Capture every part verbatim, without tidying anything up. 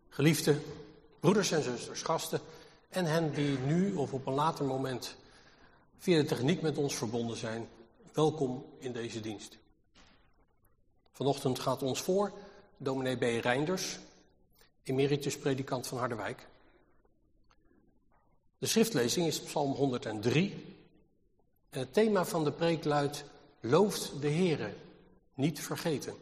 Geliefde broeders en zusters, gasten en hen die nu of op een later moment via de techniek met ons verbonden zijn, welkom in deze dienst. Vanochtend gaat ons voor dominee B. Reinders, emeritus predikant van Harderwijk. De schriftlezing is Psalm honderddrie en het thema van de preek luidt: Looft de Heere, niet vergeten.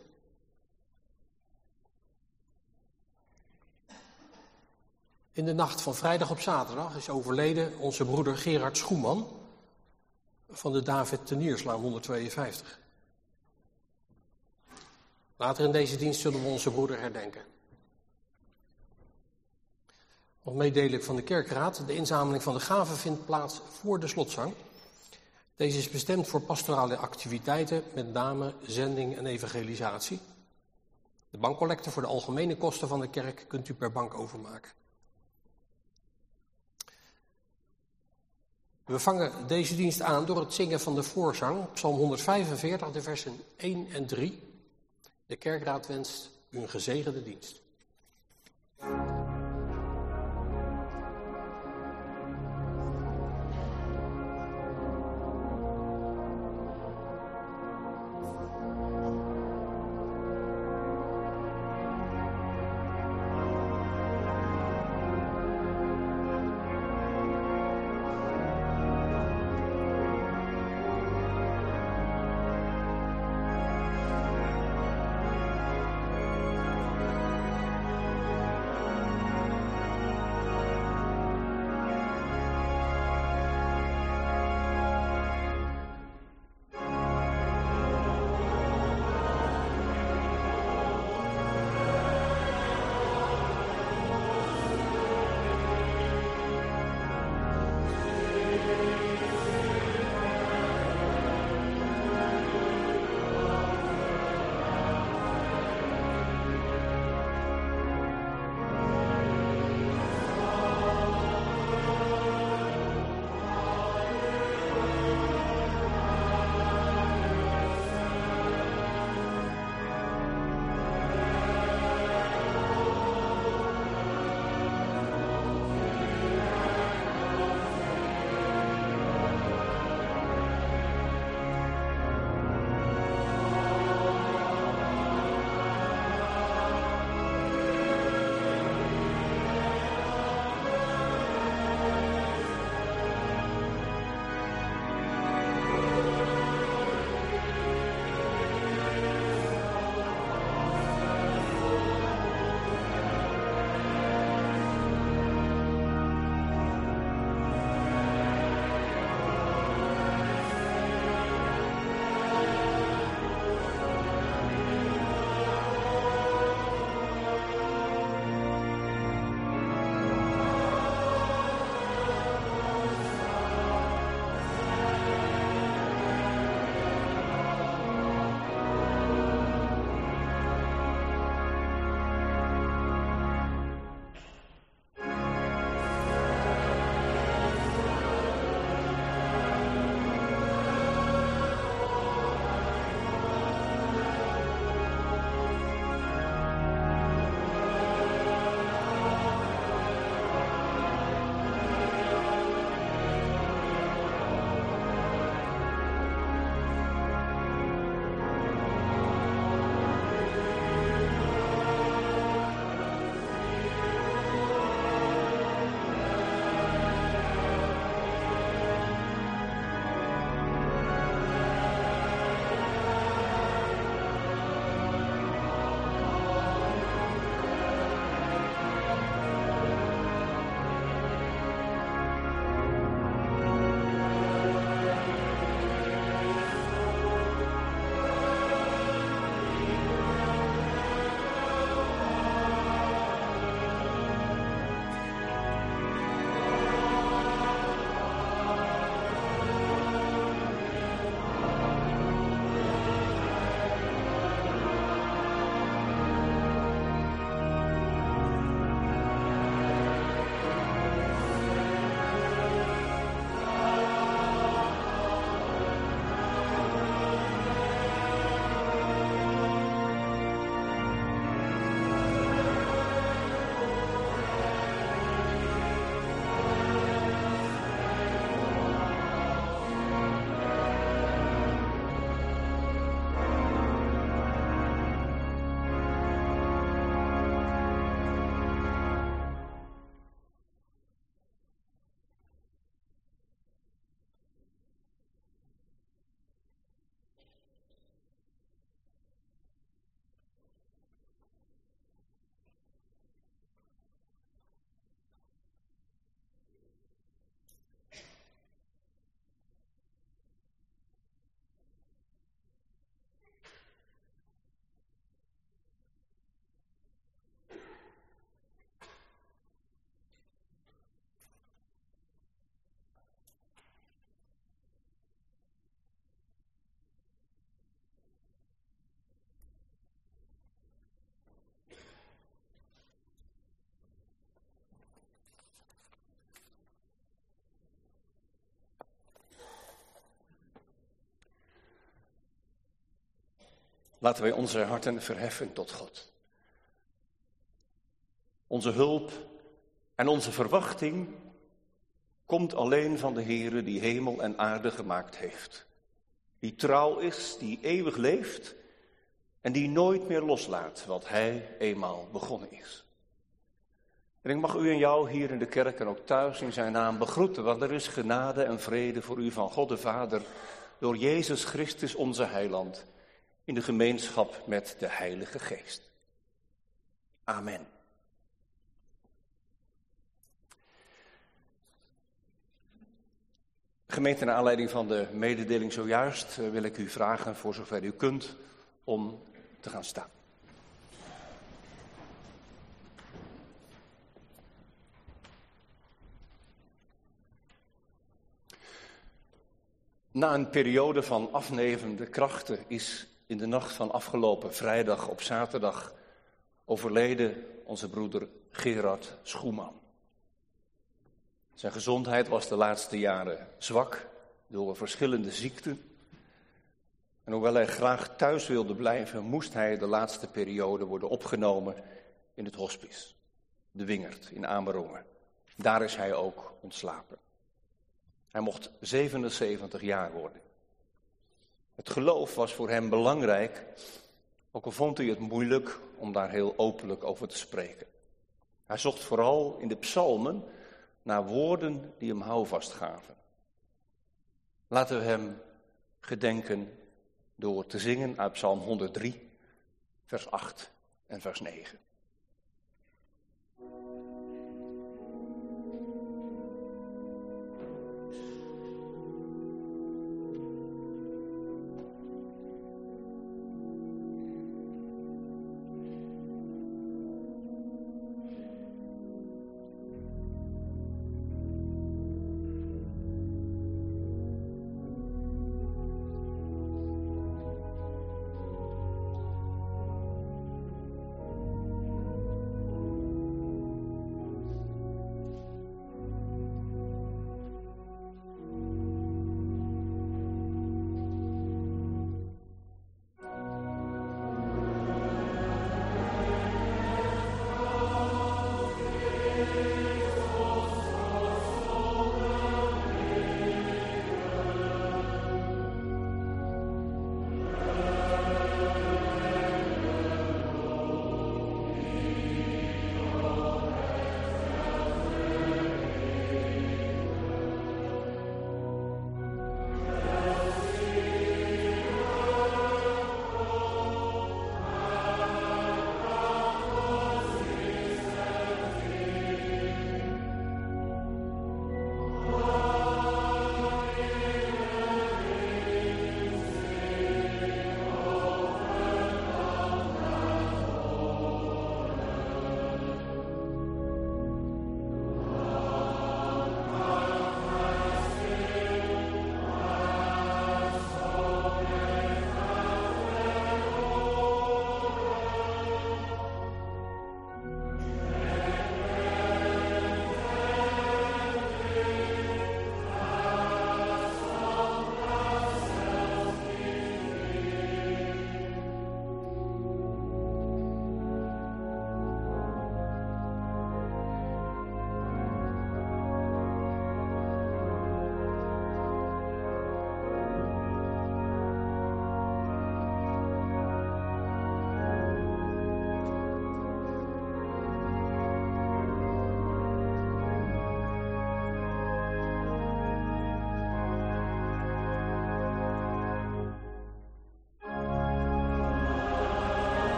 In de nacht van vrijdag op zaterdag is overleden onze broeder Gerard Schoeman van de David Tenierslaan honderdtweeënvijftig. Later in deze dienst zullen we onze broeder herdenken. Nog meedelijk van de kerkraad, de inzameling van de gaven vindt plaats voor de slotzang. Deze is bestemd voor pastorale activiteiten, met name zending en evangelisatie. De bankcollecte voor de algemene kosten van de kerk kunt u per bank overmaken. We vangen deze dienst aan door het zingen van de voorzang, Psalm honderdvijfenveertig, de versen één en drie. De kerkraad wenst u een gezegende dienst. Laten wij onze harten verheffen tot God. Onze hulp en onze verwachting komt alleen van de Heere die hemel en aarde gemaakt heeft. Die trouw is, die eeuwig leeft en die nooit meer loslaat wat hij eenmaal begonnen is. En ik mag u en jou hier in de kerk en ook thuis in zijn naam begroeten, want er is genade en vrede voor u van God de Vader door Jezus Christus onze heiland in de gemeenschap met de Heilige Geest. Amen. Gemeente, naar aanleiding van de mededeling zojuist wil ik u vragen, voor zover u kunt, om te gaan staan. Na een periode van afnemende krachten is in de nacht van afgelopen vrijdag op zaterdag overleden onze broeder Gerard Schoeman. Zijn gezondheid was de laatste jaren zwak door verschillende ziekten. En hoewel hij graag thuis wilde blijven, moest hij de laatste periode worden opgenomen in het hospice, de Wingert in Amerongen. Daar is hij ook ontslapen. Hij mocht zevenenzeventig jaar worden. Het geloof was voor hem belangrijk, ook al vond hij het moeilijk om daar heel openlijk over te spreken. Hij zocht vooral in de psalmen naar woorden die hem houvast gaven. Laten we hem gedenken door te zingen uit Psalm honderddrie, vers acht en vers negen.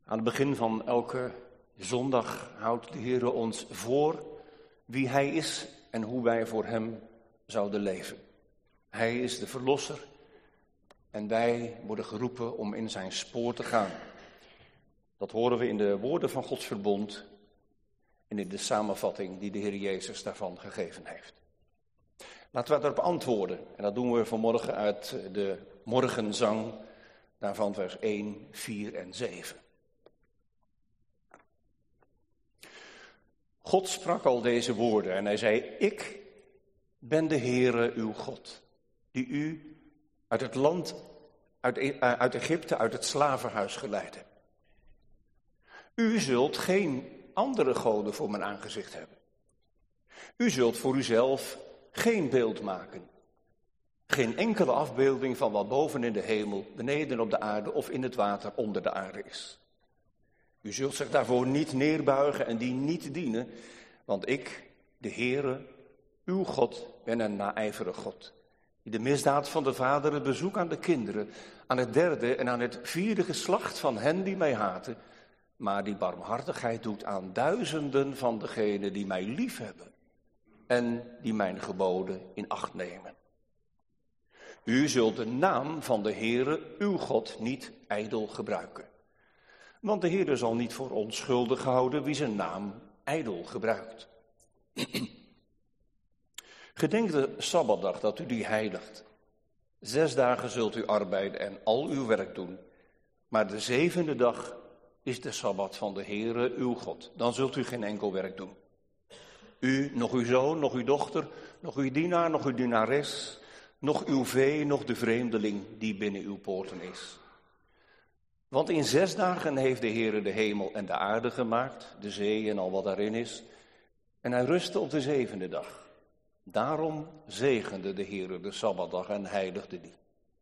Aan het begin van elke zondag houdt de Heer ons voor wie Hij is en hoe wij voor Hem zouden leven. Hij is de Verlosser en wij worden geroepen om in zijn spoor te gaan. Dat horen we in de woorden van Gods verbond en in de samenvatting die de Heer Jezus daarvan gegeven heeft. Laten we daarop antwoorden. En dat doen we vanmorgen uit de morgenzang, daarvan vers één, vier en zeven. God sprak al deze woorden en hij zei, ik ben de Heere uw God, die u uit het land, uit, uit Egypte, uit het slavenhuis geleid hebt. U zult geen andere goden voor mijn aangezicht hebben. U zult voor uzelf geen beeld maken. Geen enkele afbeelding van wat boven in de hemel, beneden op de aarde of in het water onder de aarde is. U zult zich daarvoor niet neerbuigen en die niet dienen, want ik, de Heere, uw God, ben een naijverig God, die de misdaad van de vaderen bezoekt aan de kinderen, aan het derde en aan het vierde geslacht van hen die mij haten, maar die barmhartigheid doet aan duizenden van degenen die mij liefhebben en die mijn geboden in acht nemen. U zult de naam van de Heere, uw God, niet ijdel gebruiken. Want de Heere zal niet voor onschuldig houden wie zijn naam ijdel gebruikt. Gedenk de Sabbatdag dat u die heiligt. Zes dagen zult u arbeiden en al uw werk doen. Maar de zevende dag is de Sabbat van de Heere uw God. Dan zult u geen enkel werk doen. U, nog uw zoon, nog uw dochter, nog uw dienaar, nog uw dienares, nog uw vee, nog de vreemdeling die binnen uw poorten is. Want in zes dagen heeft de Heere de hemel en de aarde gemaakt, de zee en al wat daarin is. En hij rustte op de zevende dag. Daarom zegende de Heere de Sabbatdag en heiligde die.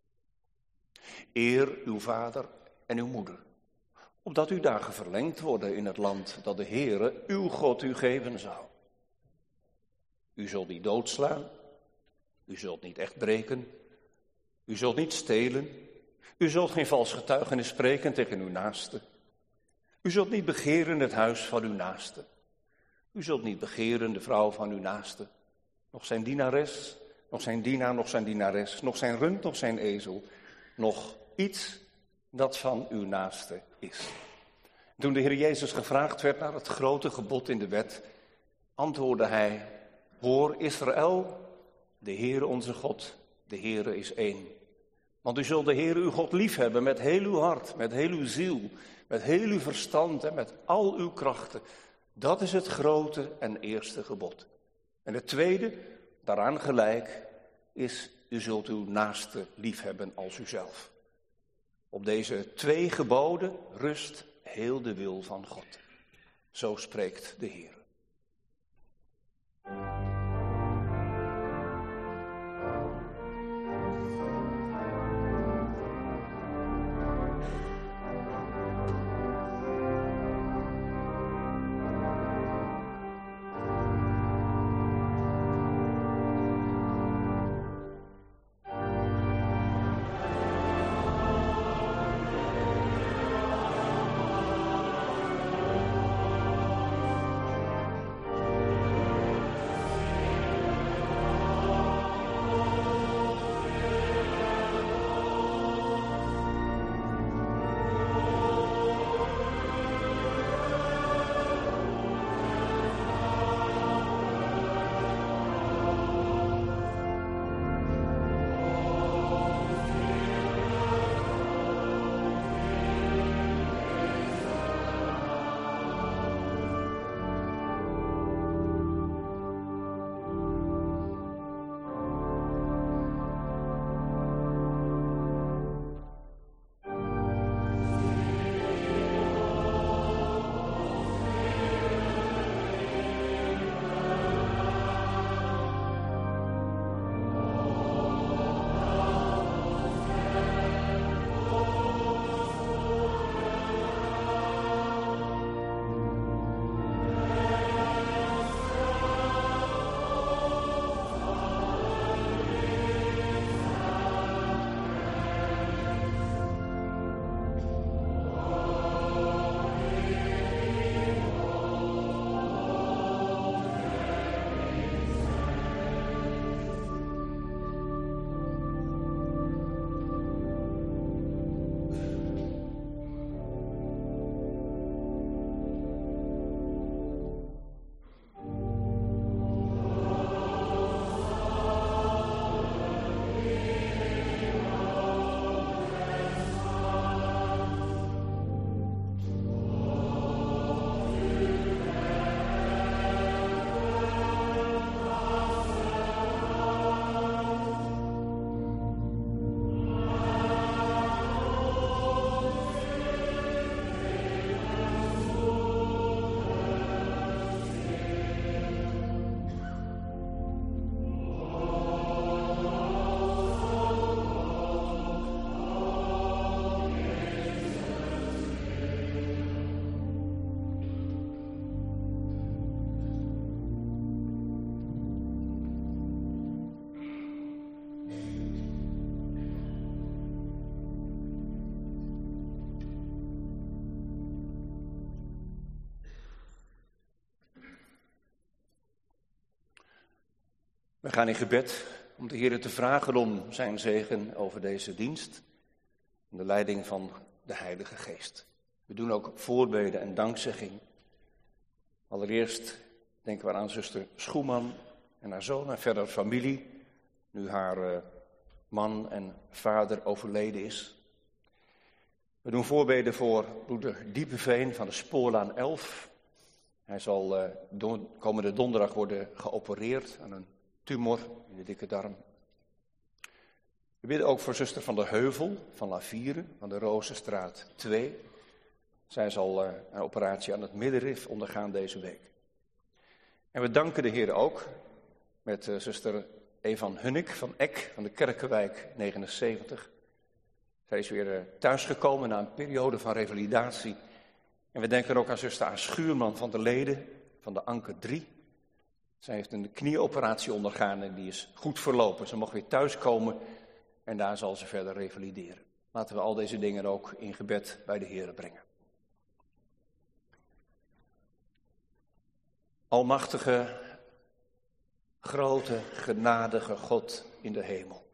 Eer uw vader en uw moeder, opdat uw dagen verlengd worden in het land dat de Heere uw God u geven zou. U zult niet doodslaan, u zult niet echt breken, u zult niet stelen, u zult geen vals getuigenis spreken tegen uw naaste. U zult niet begeren het huis van uw naaste. U zult niet begeren de vrouw van uw naaste, nog zijn dienares, nog zijn dienaar, nog zijn dienares, nog zijn rund, nog zijn ezel, nog iets dat van uw naaste is. Toen de Heer Jezus gevraagd werd naar het grote gebod in de wet, antwoordde hij, hoor Israël, de Heere onze God, de Heere is één. Want u zult de Heere uw God liefhebben met heel uw hart, met heel uw ziel, met heel uw verstand en met al uw krachten. Dat is het grote en eerste gebod. En het tweede, daaraan gelijk, is u zult uw naaste liefhebben als uzelf. Op deze twee geboden rust heel de wil van God. Zo spreekt de Heer. We gaan in gebed om de Heer te vragen om zijn zegen over deze dienst. En de leiding van de Heilige Geest. We doen ook voorbeden en dankzegging. Allereerst denken we aan zuster Schoeman en haar zoon en verder familie. Nu haar uh, man en vader overleden is. We doen voorbeden voor broeder Diepeveen van de Spoorlaan elf. Hij zal uh, don- komende donderdag worden geopereerd aan een tumor in de dikke darm. We bidden ook voor zuster van de Heuvel van La Vieren van de Rozenstraat twee. Zij zal uh, een operatie aan het middenrif ondergaan deze week. En we danken de Heer ook met uh, zuster Evan Hunnik van Eck van de Kerkenwijk negenenzeventig. Zij is weer uh, thuisgekomen na een periode van revalidatie. En we denken ook aan zuster A. Schuurman van de Leden van de Anker drie. Zij heeft een knieoperatie ondergaan en die is goed verlopen. Ze mag weer thuiskomen en daar zal ze verder revalideren. Laten we al deze dingen ook in gebed bij de Heer brengen. Almachtige, grote, genadige God in de hemel.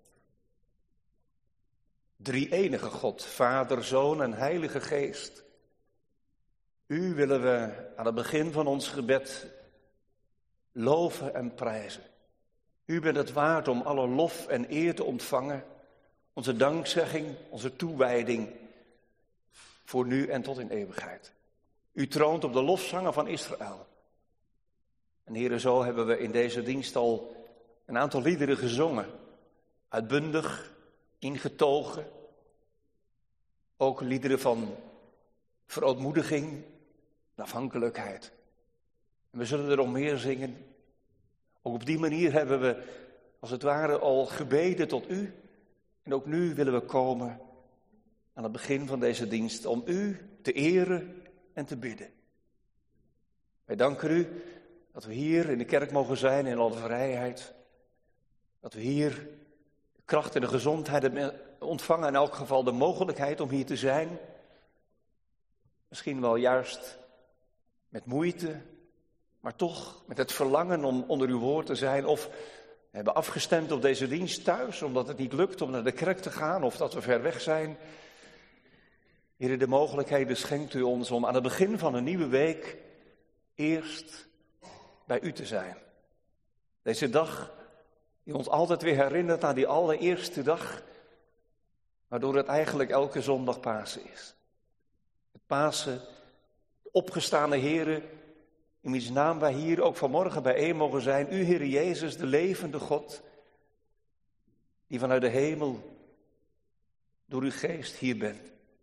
Drie-enige God, Vader, Zoon en Heilige Geest. U willen we aan het begin van ons gebed loven en prijzen. U bent het waard om alle lof en eer te ontvangen. Onze dankzegging, onze toewijding voor nu en tot in eeuwigheid. U troont op de lofzangen van Israël. En heren, zo hebben we in deze dienst al een aantal liederen gezongen. Uitbundig, ingetogen. Ook liederen van verootmoediging en afhankelijkheid. En we zullen er nog meer zingen. Ook op die manier hebben we, als het ware, al gebeden tot u. En ook nu willen we komen aan het begin van deze dienst om u te eren en te bidden. Wij danken u dat we hier in de kerk mogen zijn in alle vrijheid. Dat we hier de kracht en de gezondheid ontvangen, in elk geval de mogelijkheid om hier te zijn. Misschien wel juist met moeite, maar toch met het verlangen om onder uw woord te zijn. Of we hebben afgestemd op deze dienst thuis, omdat het niet lukt om naar de kerk te gaan of dat we ver weg zijn. Heer, de mogelijkheden schenkt u ons om aan het begin van een nieuwe week eerst bij u te zijn. Deze dag die ons altijd weer herinnert aan die allereerste dag, waardoor het eigenlijk elke zondag Pasen is. Het Pasen, de opgestane Heere, in wiens naam wij hier ook vanmorgen bijeen mogen zijn. U, Heere Jezus, de levende God, die vanuit de hemel door uw geest hier bent.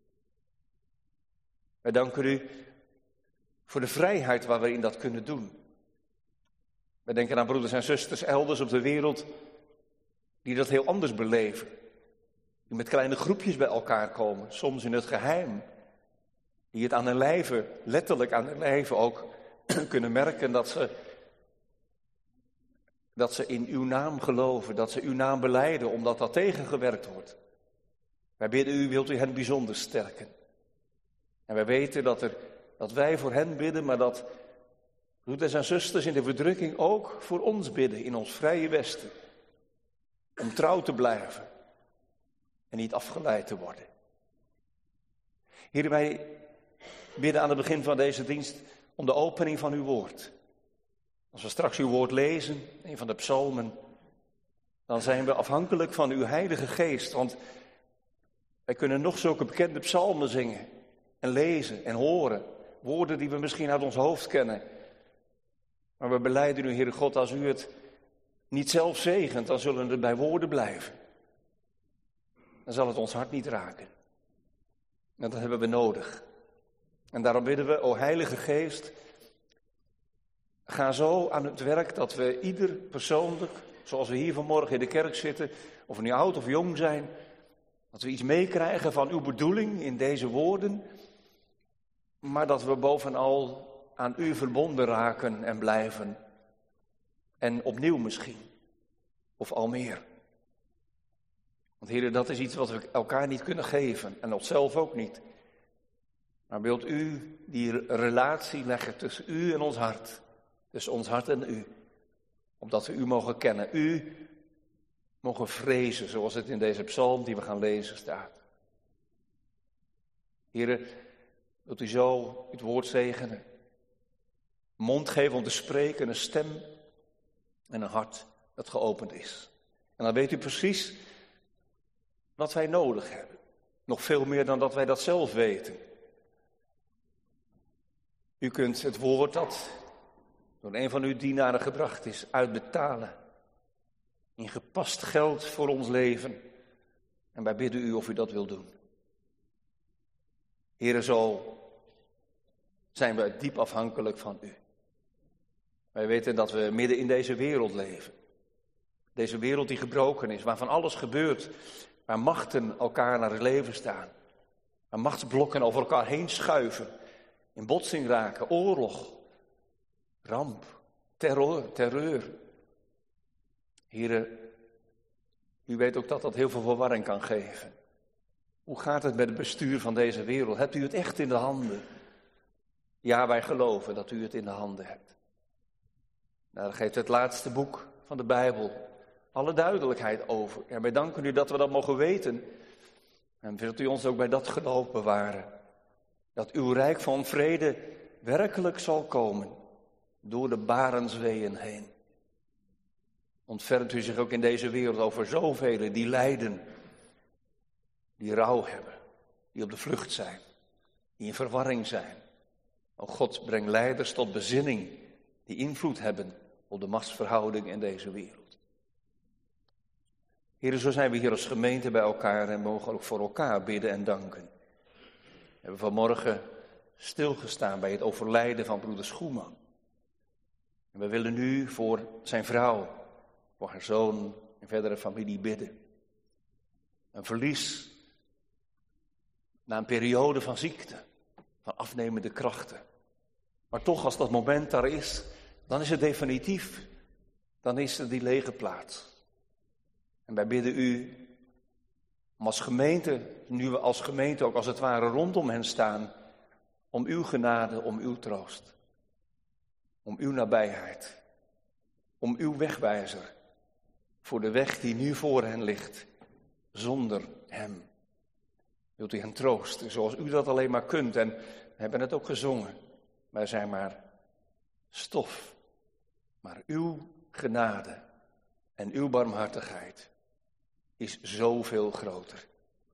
Wij danken u voor de vrijheid waar we in dat kunnen doen. Wij denken aan broeders en zusters elders op de wereld die dat heel anders beleven. Die met kleine groepjes bij elkaar komen, soms in het geheim. Die het aan hun lijve, letterlijk aan hun lijve ook kunnen merken dat ze, dat ze in uw naam geloven, dat ze uw naam belijden, omdat dat tegengewerkt wordt. Wij bidden u, wilt u hen bijzonder sterken. En wij weten dat, er, dat wij voor hen bidden, maar dat broeders en zusters in de verdrukking ook voor ons bidden, in ons vrije Westen. Om trouw te blijven en niet afgeleid te worden. Heer, wij bidden aan het begin van deze dienst om de opening van uw woord. Als we straks uw woord lezen, een van de psalmen, dan zijn we afhankelijk van uw Heilige Geest. Want wij kunnen nog zulke bekende psalmen zingen en lezen en horen. Woorden die we misschien uit ons hoofd kennen. Maar we belijden u, Heere God, als u het niet zelf zegent, dan zullen het bij woorden blijven. Dan zal het ons hart niet raken. En dat hebben we nodig. En daarom bidden we, o Heilige Geest, ga zo aan het werk dat we ieder persoonlijk, zoals we hier vanmorgen in de kerk zitten, of we nu oud of jong zijn, dat we iets meekrijgen van uw bedoeling in deze woorden, maar dat we bovenal aan u verbonden raken en blijven. En opnieuw misschien, of al meer. Want Heer, dat is iets wat we elkaar niet kunnen geven en onszelf ook niet. Maar wilt u die relatie leggen tussen u en ons hart, tussen ons hart en u, Opdat we u mogen kennen, u mogen vrezen, zoals het in deze psalm die we gaan lezen staat. Heere, wilt u zo het woord zegenen? Mond geven om te spreken, een stem en een hart dat geopend is. En dan weet u precies wat wij nodig hebben. Nog veel meer dan dat wij dat zelf weten. U kunt het woord dat door een van uw dienaren gebracht is, uitbetalen. In gepast geld voor ons leven. En wij bidden u of u dat wilt doen. Heere, zo zijn we diep afhankelijk van u. Wij weten dat we midden in deze wereld leven. Deze wereld die gebroken is, waarvan alles gebeurt. Waar machten elkaar naar het leven staan. Waar machtsblokken over elkaar heen schuiven. In botsing raken, oorlog, ramp, terror, terreur. Heere, u weet ook dat dat heel veel verwarring kan geven. Hoe gaat het met het bestuur van deze wereld? Hebt u het echt in de handen? Ja, wij geloven dat u het in de handen hebt. Nou, daar geeft het laatste boek van de Bijbel alle duidelijkheid over. En wij danken u dat we dat mogen weten. En wilt u ons ook bij dat geloof bewaren. Dat uw rijk van vrede werkelijk zal komen door de barensweeën heen. Ontfermt u zich ook in deze wereld over zoveel die lijden, die rouw hebben, die op de vlucht zijn, die in verwarring zijn. O God, breng leiders tot bezinning die invloed hebben op de machtsverhouding in deze wereld. Heren, zo zijn we hier als gemeente bij elkaar en mogen ook voor elkaar bidden en danken. We hebben vanmorgen stilgestaan bij het overlijden van broeder Schoeman. En we willen nu voor zijn vrouw, voor haar zoon en verdere familie bidden. Een verlies na een periode van ziekte, van afnemende krachten. Maar toch, als dat moment daar is, dan is het definitief. Dan is er die lege plaats. En wij bidden u om als gemeente, nu we als gemeente ook als het ware rondom hen staan, om uw genade, om uw troost. Om uw nabijheid. Om uw wegwijzer. Voor de weg die nu voor hen ligt. Zonder hem. Wilt u hen troosten zoals u dat alleen maar kunt. En we hebben het ook gezongen. Wij zijn maar stof. Maar uw genade en uw barmhartigheid is zoveel groter.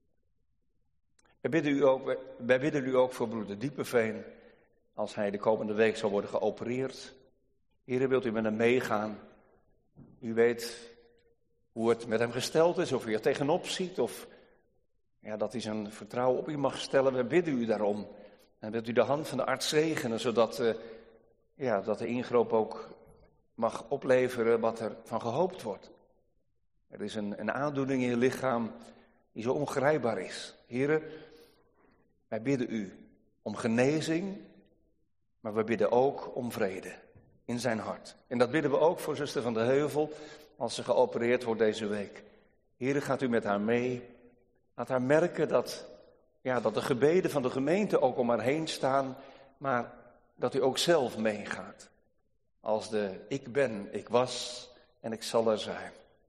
Wij bidden u ook, wij bidden u ook voor broeder Diepeveen. Als hij de komende week zal worden geopereerd. Heere, wilt u met hem meegaan? U weet hoe het met hem gesteld is, of u er tegenop ziet, of ja, dat hij zijn vertrouwen op u mag stellen. We bidden u daarom. En wilt u de hand van de arts zegenen, zodat uh, ja, dat de ingreep ook mag opleveren wat er van gehoopt wordt. Er is een, een aandoening in je lichaam die zo ongrijpbaar is. Heere, wij bidden u om genezing, maar we bidden ook om vrede in zijn hart. En dat bidden we ook voor zuster Van de Heuvel, als ze geopereerd wordt deze week. Heere, gaat u met haar mee. Laat haar merken dat, ja, dat de gebeden van de gemeente ook om haar heen staan, maar dat u ook zelf meegaat. Als de ik ben, ik was en ik zal er zijn.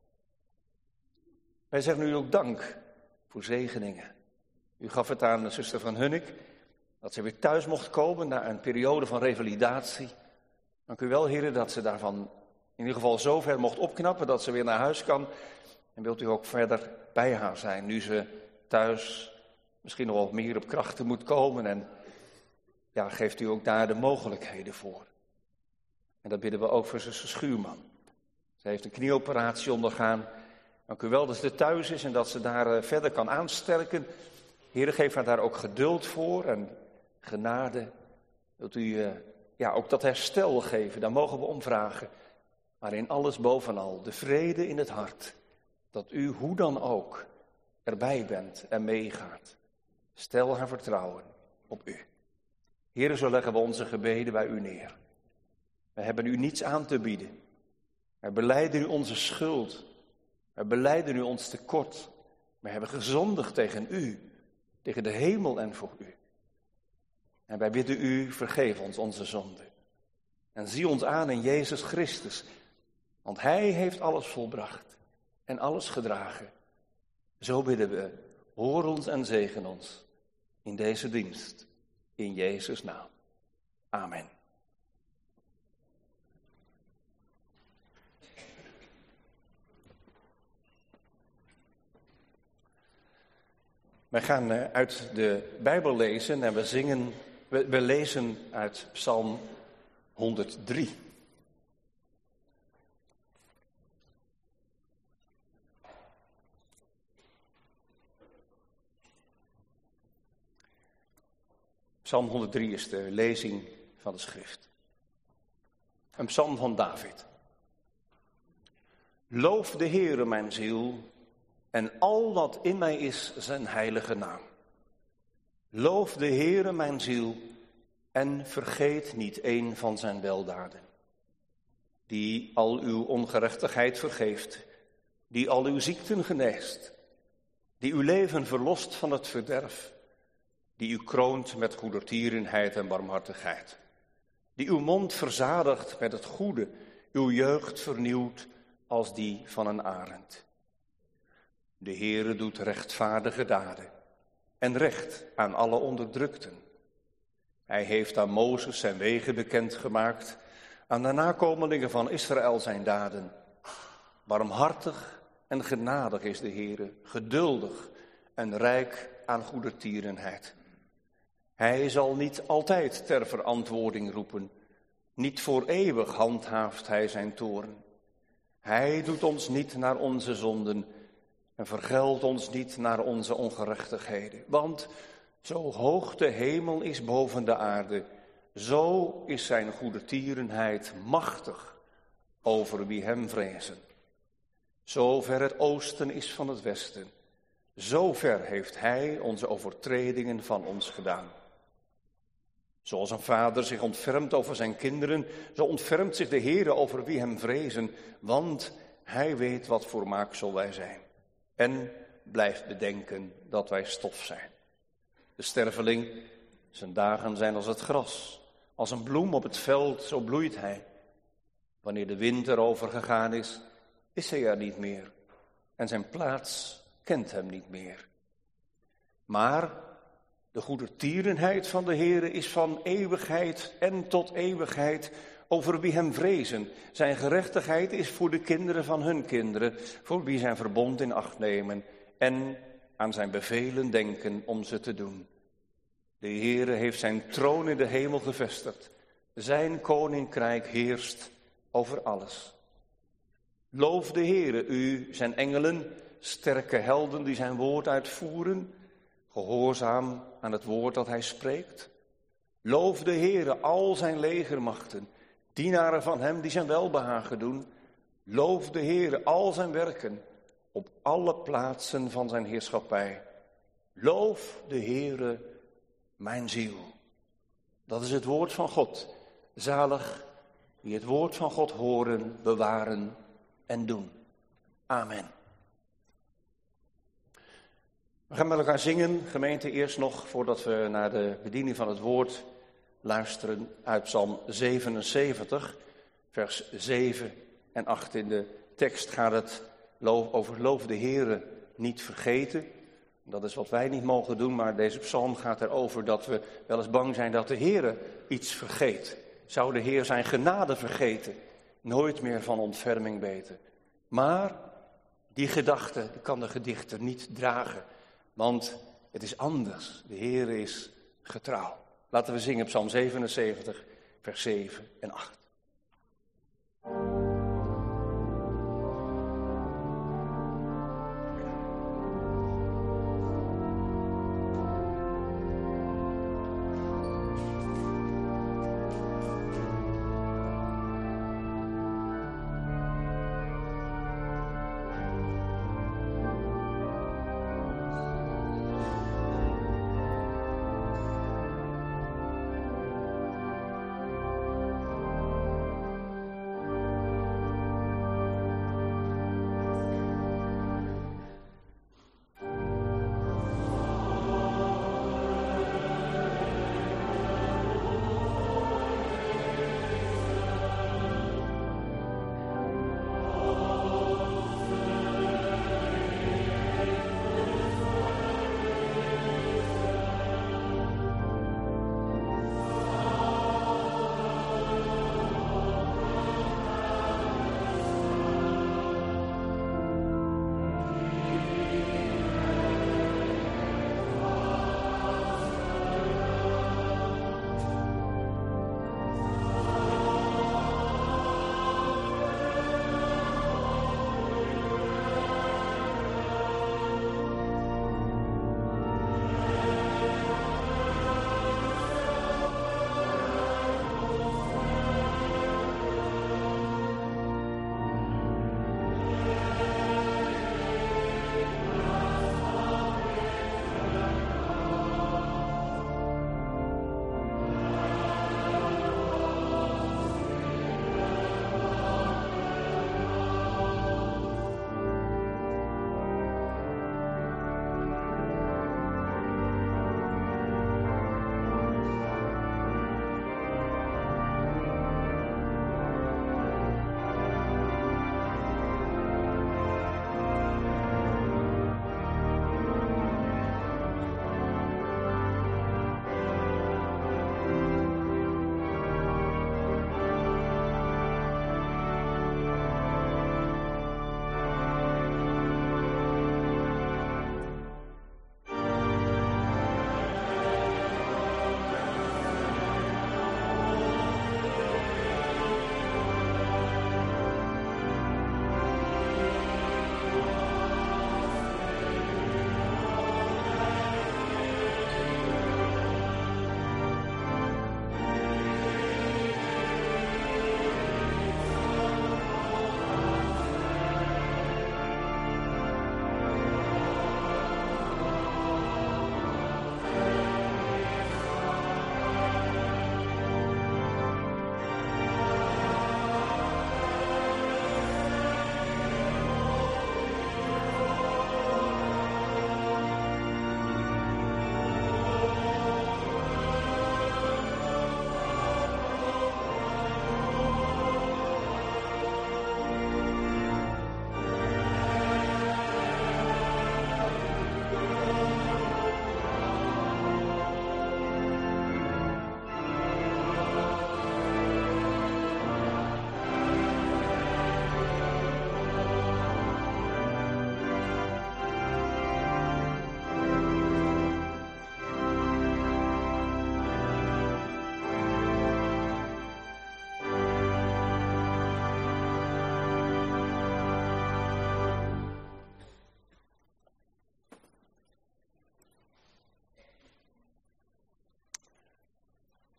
Wij zeggen u ook dank voor zegeningen. U gaf het aan de zuster Van Hunnik, dat ze weer thuis mocht komen na een periode van revalidatie. Dank u wel, heren, dat ze daarvan in ieder geval zo ver mocht opknappen dat ze weer naar huis kan. En wilt u ook verder bij haar zijn, nu ze thuis misschien nog wat meer op krachten moet komen. En ja, geeft u ook daar de mogelijkheden voor. En dat bidden we ook voor zuster Schuurman. Ze heeft een knieoperatie ondergaan. Dank u wel dat ze thuis is en dat ze daar uh, verder kan aansterken. Heere, geef haar daar ook geduld voor en genade. Wilt u uh, ja, ook dat herstel geven, daar mogen we om vragen. Maar in alles bovenal, de vrede in het hart. Dat u, hoe dan ook, erbij bent en meegaat. Stel haar vertrouwen op u. Heere, zo leggen we onze gebeden bij u neer. We hebben u niets aan te bieden. Wij belijden u onze schuld. Wij belijden u ons tekort. We hebben gezondigd tegen u, tegen de hemel en voor u. En wij bidden u, vergeef ons onze zonden. En zie ons aan in Jezus Christus, Want hij heeft alles volbracht en alles gedragen. Zo bidden we, hoor ons en zegen ons in deze dienst. In Jezus' naam. Amen. Wij gaan uit de Bijbel lezen en we zingen, we, we lezen uit Psalm honderddrie. Psalm honderddrie is de lezing van de schrift. Een psalm van David. Loof de Heere mijn ziel en al wat in mij is zijn heilige naam. Loof de Heere mijn ziel en vergeet niet een van zijn weldaden. Die al uw ongerechtigheid vergeeft, die al uw ziekten geneest, die uw leven verlost van het verderf, die u kroont met goedertierenheid en barmhartigheid, die uw mond verzadigt met het goede, uw jeugd vernieuwt als die van een arend. De Heere doet rechtvaardige daden en recht aan alle onderdrukten. Hij heeft aan Mozes zijn wegen bekendgemaakt, aan de nakomelingen van Israël zijn daden. Barmhartig en genadig is de Heere, geduldig en rijk aan goedertierenheid. Hij zal niet altijd ter verantwoording roepen, niet voor eeuwig handhaaft hij zijn toorn. Hij doet ons niet naar onze zonden en vergeldt ons niet naar onze ongerechtigheden. Want zo hoog de hemel is boven de aarde, zo is zijn goedertierenheid machtig over wie hem vrezen. Zo ver het oosten is van het westen, zo ver heeft hij onze overtredingen van ons gedaan. Zoals een vader zich ontfermt over zijn kinderen, zo ontfermt zich de Heere over wie hem vrezen, want hij weet wat voor maaksel wij zijn. En blijft bedenken dat wij stof zijn. De sterveling, zijn dagen zijn als het gras, als een bloem op het veld, zo bloeit hij. Wanneer de wind erover gegaan is, is hij er niet meer en zijn plaats kent hem niet meer. Maar de goedertierenheid van de Heere is van eeuwigheid en tot eeuwigheid over wie hem vrezen. Zijn gerechtigheid is voor de kinderen van hun kinderen, voor wie zijn verbond in acht nemen en aan zijn bevelen denken om ze te doen. De Heere heeft zijn troon in de hemel gevestigd. Zijn koninkrijk heerst over alles. Loof de Heere, u, zijn engelen, sterke helden die zijn woord uitvoeren, gehoorzaam aan het woord dat hij spreekt. Loof de Heere, al zijn legermachten, dienaren van hem die zijn welbehagen doen. Loof de Heere, al zijn werken, op alle plaatsen van zijn heerschappij. Loof de Heere, mijn ziel. Dat is het woord van God. Zalig wie het woord van God horen, bewaren en doen. Amen. We gaan met elkaar zingen, gemeente, eerst nog voordat we naar de bediening van het woord luisteren uit Psalm zevenenzeventig, vers zeven en acht. In de tekst gaat het over loof de Heere niet vergeten. Dat is wat wij niet mogen doen, maar deze psalm gaat erover dat we wel eens bang zijn dat de Heere iets vergeet. Zou de Heer zijn genade vergeten, nooit meer van ontferming weten. Maar die gedachte die kan de gedichter niet dragen, want het is anders. De Heer is getrouw. Laten we zingen Psalm zevenenzeventig, vers zeven en acht.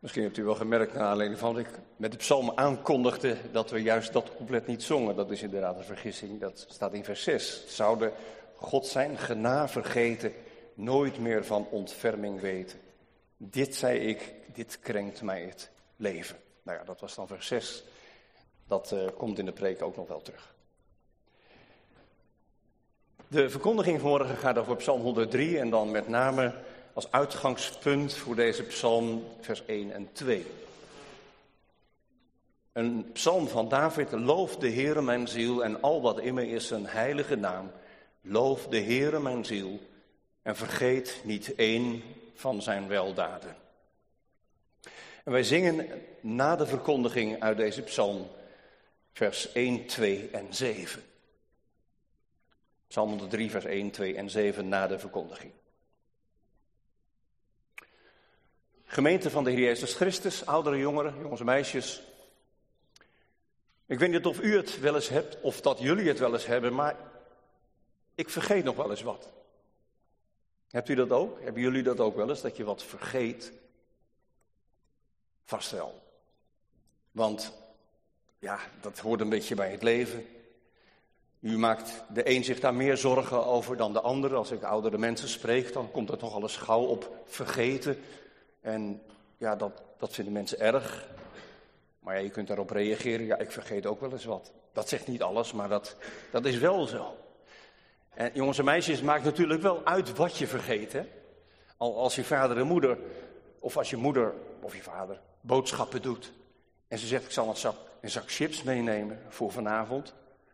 Misschien hebt u wel gemerkt, naar aanleiding van ik met de psalm aankondigde dat we juist dat couplet niet zongen. Dat is inderdaad een vergissing, dat staat in vers zes. Zouden God zijn gena vergeten, nooit meer van ontferming weten. Dit zei ik, dit krenkt mij het leven. Nou ja, dat was dan vers zes. Dat uh, komt in de preek ook nog wel terug. De verkondiging vanmorgen gaat over psalm honderddrie en dan met name als uitgangspunt voor deze psalm vers één en twee. Een psalm van David: loof de Heere mijn ziel en al wat in me is zijn heilige naam. Loof de Heere mijn ziel en vergeet niet één van zijn weldaden. En wij zingen na de verkondiging uit deze psalm vers één, twee en zeven. Psalm honderddrie vers één, twee en zeven na de verkondiging. Gemeente van de Heer Jezus Christus, oudere jongeren, jongens en meisjes. Ik weet niet of u het wel eens hebt of dat jullie het wel eens hebben, maar ik vergeet nog wel eens wat. Hebt u dat ook? Hebben jullie dat ook wel eens, dat je wat vergeet? Vast wel. Want ja, dat hoort een beetje bij het leven. U maakt de een zich daar meer zorgen over dan de ander. Als ik oudere mensen spreek, dan komt het nogal eens gauw op vergeten. En ja, dat, dat vinden mensen erg. Maar ja, je kunt daarop reageren. Ja, ik vergeet ook wel eens wat. Dat zegt niet alles, maar dat, dat is wel zo. En jongens en meisjes, het maakt natuurlijk wel uit wat je vergeet. Hè? Al als je vader en moeder, of als je moeder of je vader boodschappen doet. En ze zegt, ik zal een zak, een zak chips meenemen voor vanavond.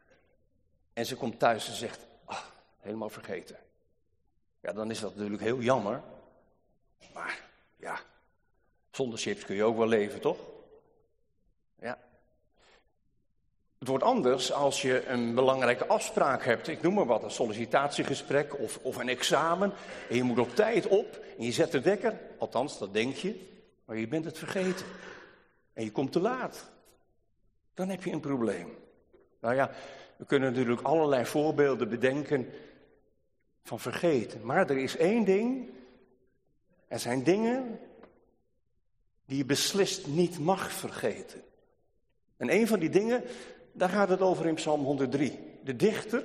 En ze komt thuis en zegt, ah, helemaal vergeten. Ja, dan is dat natuurlijk heel jammer. Maar ja, zonder chips kun je ook wel leven, toch? Ja. Het wordt anders als je een belangrijke afspraak hebt. Ik noem maar wat, een sollicitatiegesprek of, of een examen. En je moet op tijd op en je zet de wekker. Althans, dat denk je. Maar je bent het vergeten. En je komt te laat. Dan heb je een probleem. Nou ja, we kunnen natuurlijk allerlei voorbeelden bedenken van vergeten. Maar er is één ding. Er zijn dingen die je beslist niet mag vergeten. En een van die dingen, daar gaat het over in psalm honderddrie. De dichter,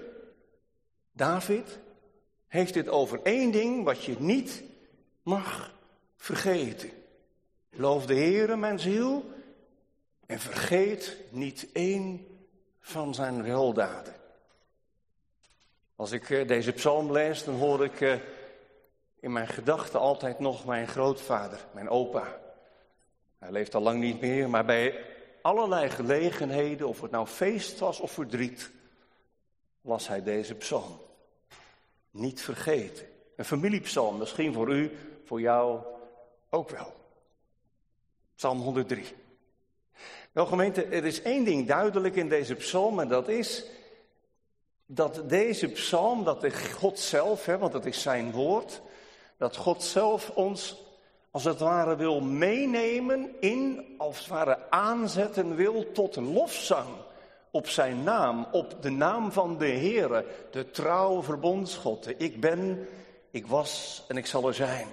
David, heeft het over één ding wat je niet mag vergeten. Loof de Heere mijn ziel en vergeet niet één van zijn weldaden. Als ik uh, deze psalm lees, dan hoor ik uh, in mijn gedachten altijd nog mijn grootvader, mijn opa. Hij leeft al lang niet meer, maar bij allerlei gelegenheden, of het nou feest was of verdriet, las hij deze psalm. Niet vergeten. Een familiepsalm, misschien voor u, voor jou ook wel. Psalm honderddrie. Wel gemeente, er is één ding duidelijk in deze psalm en dat is dat deze psalm, dat de God zelf, hè, want het is zijn woord, dat God zelf ons als het ware wil meenemen in, als het ware aanzetten wil tot lofzang op zijn naam, op de naam van de Heere, de trouwe verbondsgod, de ik ben, ik was en ik zal er zijn.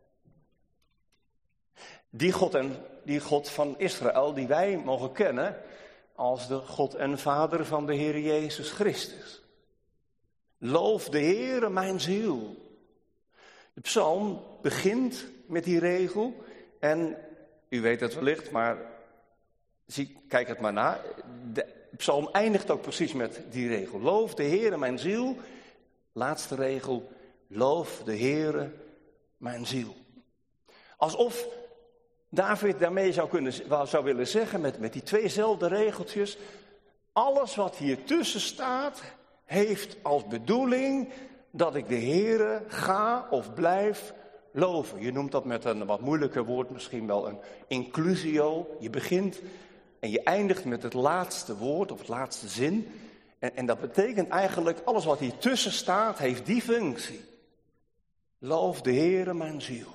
Die God, en, die God van Israël, die wij mogen kennen als de God en Vader van de Heer Jezus Christus. Loof de Heere mijn ziel. De psalm begint met die regel en u weet het wellicht, maar zie, kijk het maar na. De psalm eindigt ook precies met die regel. Loof de Heere mijn ziel. Laatste regel. Loof de Heere mijn ziel. Alsof David daarmee zou, kunnen, zou willen zeggen, met, met die tweezelfde regeltjes, alles wat hier tussen staat, heeft als bedoeling dat ik de Heere ga of blijf loven. Je noemt dat met een wat moeilijker woord misschien wel een inclusio. Je begint en je eindigt met het laatste woord of het laatste zin. En, en dat betekent eigenlijk, alles wat hier tussen staat, heeft die functie. Loof de Heere mijn ziel.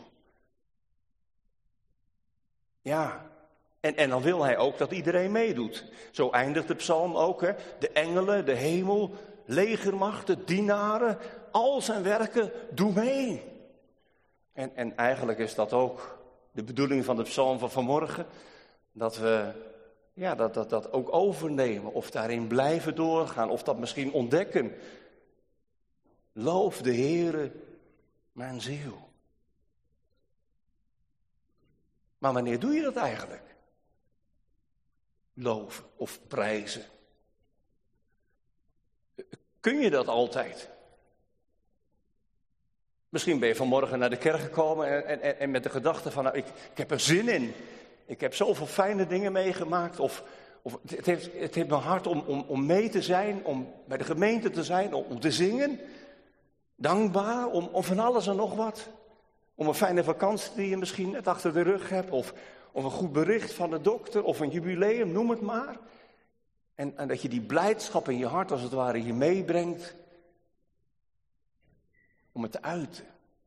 Ja, en, en dan wil hij ook dat iedereen meedoet. Zo eindigt de psalm ook, hè. De engelen, de hemel, legermachten, dienaren, al zijn werken, doe mee. En, en eigenlijk is dat ook de bedoeling van de psalm van vanmorgen, dat we ja, dat, dat, dat ook overnemen of daarin blijven doorgaan of dat misschien ontdekken. Loof de Heere, mijn ziel. Maar wanneer doe je dat eigenlijk? Loven of prijzen. Kun je dat altijd? Misschien ben je vanmorgen naar de kerk gekomen en, en, en met de gedachte van, nou, ik, ik heb er zin in. Ik heb zoveel fijne dingen meegemaakt. Of, of het, heeft, het heeft mijn hart om, om, om mee te zijn, om bij de gemeente te zijn, om, om te zingen. Dankbaar, om, om van alles en nog wat. Om een fijne vakantie die je misschien net achter de rug hebt. Of, of een goed bericht van de dokter, of een jubileum, noem het maar. En, en dat je die blijdschap in je hart als het ware hier meebrengt. Om het te uiten.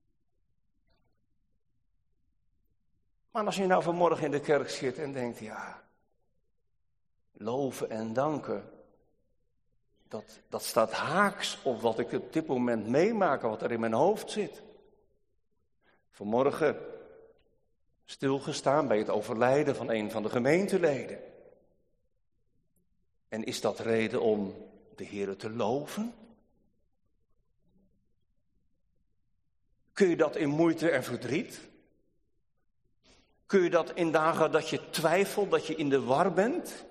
Maar als je nou vanmorgen in de kerk zit en denkt, ja, loven en danken, dat, dat staat haaks op wat ik op dit moment meemaak, wat er in mijn hoofd zit. Vanmorgen stilgestaan bij het overlijden van een van de gemeenteleden. En is dat reden om de Heere te loven? Kun je dat in moeite en verdriet? Kun je dat in dagen dat je twijfelt, dat je in de war bent?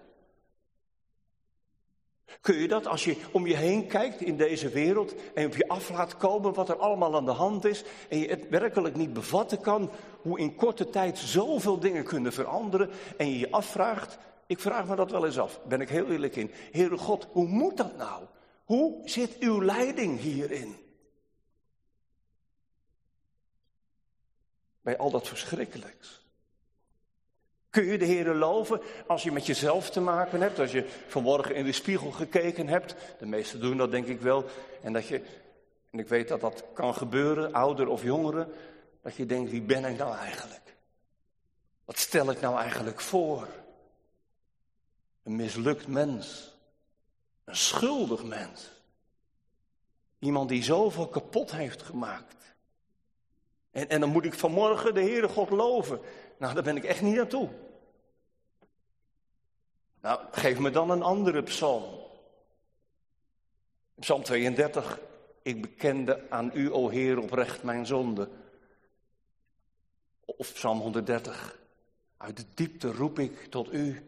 Kun je dat als je om je heen kijkt in deze wereld en op je af laat komen wat er allemaal aan de hand is en je het werkelijk niet bevatten kan, hoe in korte tijd zoveel dingen kunnen veranderen en je je afvraagt, ik vraag me dat wel eens af, ben ik heel eerlijk in. Heere God, hoe moet dat nou? Hoe zit uw leiding hierin? Bij al dat verschrikkelijks. Kun je de Heere loven als je met jezelf te maken hebt, als je vanmorgen in de spiegel gekeken hebt. De meesten doen dat denk ik wel. En dat je, en ik weet dat dat kan gebeuren, ouder of jongeren, dat je denkt, wie ben ik nou eigenlijk? Wat stel ik nou eigenlijk voor? Een mislukt mens. Een schuldig mens. Iemand die zoveel kapot heeft gemaakt. En, en dan moet ik vanmorgen de Heere God loven. Nou, daar ben ik echt niet naartoe. Nou, geef me dan een andere psalm. Psalm tweeëndertig. Ik bekende aan u, o Heer, oprecht mijn zonde. Of Psalm honderddertig. Uit de diepte roep ik tot u.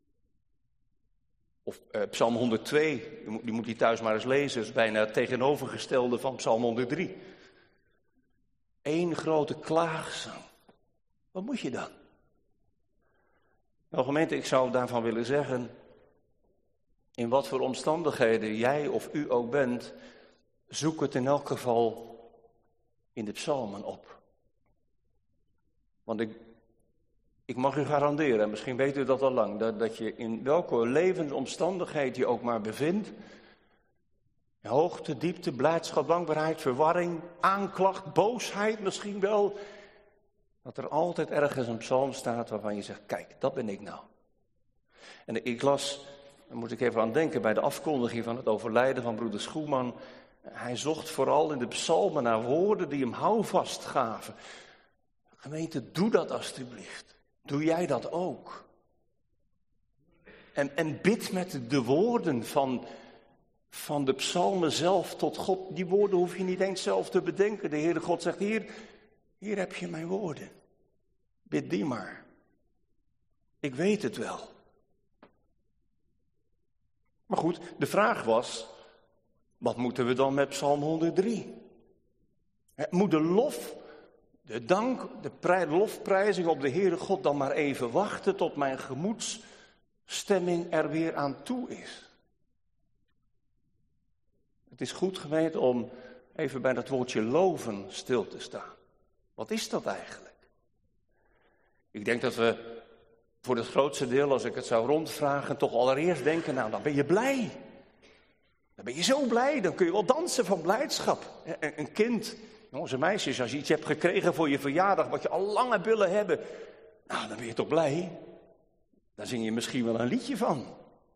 Of uh, Psalm honderdtwee. Die moet, die moet je thuis maar eens lezen. Dat is bijna het tegenovergestelde van Psalm honderddrie. Eén grote klaagzang. Wat moet je dan? Nou gemeente, ik zou daarvan willen zeggen, in wat voor omstandigheden jij of u ook bent, zoek het in elk geval in de psalmen op. Want ik, ik mag u garanderen, en misschien weet u dat al lang, dat, dat je in welke levensomstandigheid je ook maar bevindt, hoogte, diepte, blijdschap, dankbaarheid, verwarring, aanklacht, boosheid misschien wel, dat er altijd ergens een psalm staat waarvan je zegt, kijk, dat ben ik nou. En ik las, daar moet ik even aan denken, bij de afkondiging van het overlijden van broeder Schoeman. Hij zocht vooral in de psalmen naar woorden die hem houvast gaven. Gemeente, doe dat alstublieft. Doe jij dat ook? En, en bid met de woorden van, van de psalmen zelf tot God. Die woorden hoef je niet eens zelf te bedenken. De Heere God zegt, hier, hier heb je mijn woorden. Bid die maar. Ik weet het wel. Maar goed, de vraag was, wat moeten we dan met Psalm honderddrie? Moet de lof, de dank, de prij, lofprijzing op de Heere God dan maar even wachten tot mijn gemoedsstemming er weer aan toe is? Het is goed gemeend om even bij dat woordje loven stil te staan. Wat is dat eigenlijk? Ik denk dat we voor het grootste deel, als ik het zou rondvragen, toch allereerst denken, nou dan ben je blij. Dan ben je zo blij, dan kun je wel dansen van blijdschap. Een kind, jongens en meisjes, als je iets hebt gekregen voor je verjaardag, wat je al lang hebt willen hebben, nou dan ben je toch blij. Daar zing je misschien wel een liedje van.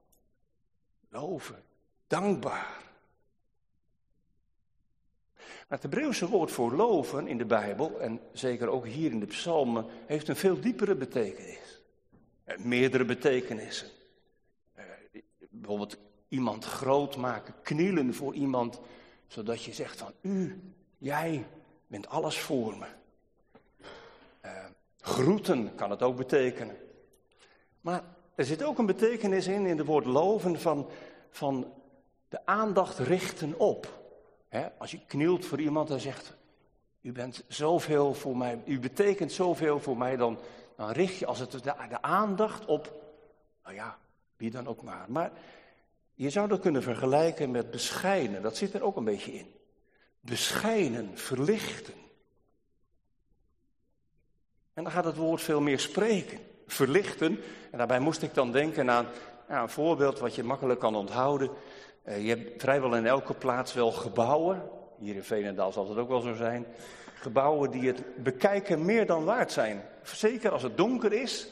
Loven, dankbaar. Het Hebreeuwse woord voor loven in de Bijbel, en zeker ook hier in de psalmen, heeft een veel diepere betekenis. Eh, meerdere betekenissen. Eh, bijvoorbeeld iemand groot maken, knielen voor iemand, zodat je zegt van u, jij bent alles voor me. Eh, groeten kan het ook betekenen. Maar er zit ook een betekenis in, in het woord loven, van, van de aandacht richten op. He, als je knielt voor iemand en zegt, u bent zoveel voor mij, u betekent zoveel voor mij, dan, dan richt je als het de, de aandacht op, nou ja, wie dan ook maar. Maar je zou dat kunnen vergelijken met beschijnen, dat zit er ook een beetje in. Beschijnen, verlichten. En dan gaat het woord veel meer spreken, verlichten. En daarbij moest ik dan denken aan ja, een voorbeeld wat je makkelijk kan onthouden. Uh, je hebt vrijwel in elke plaats wel gebouwen, hier in Veenendaal zal het ook wel zo zijn, gebouwen die het bekijken meer dan waard zijn. Zeker als het donker is.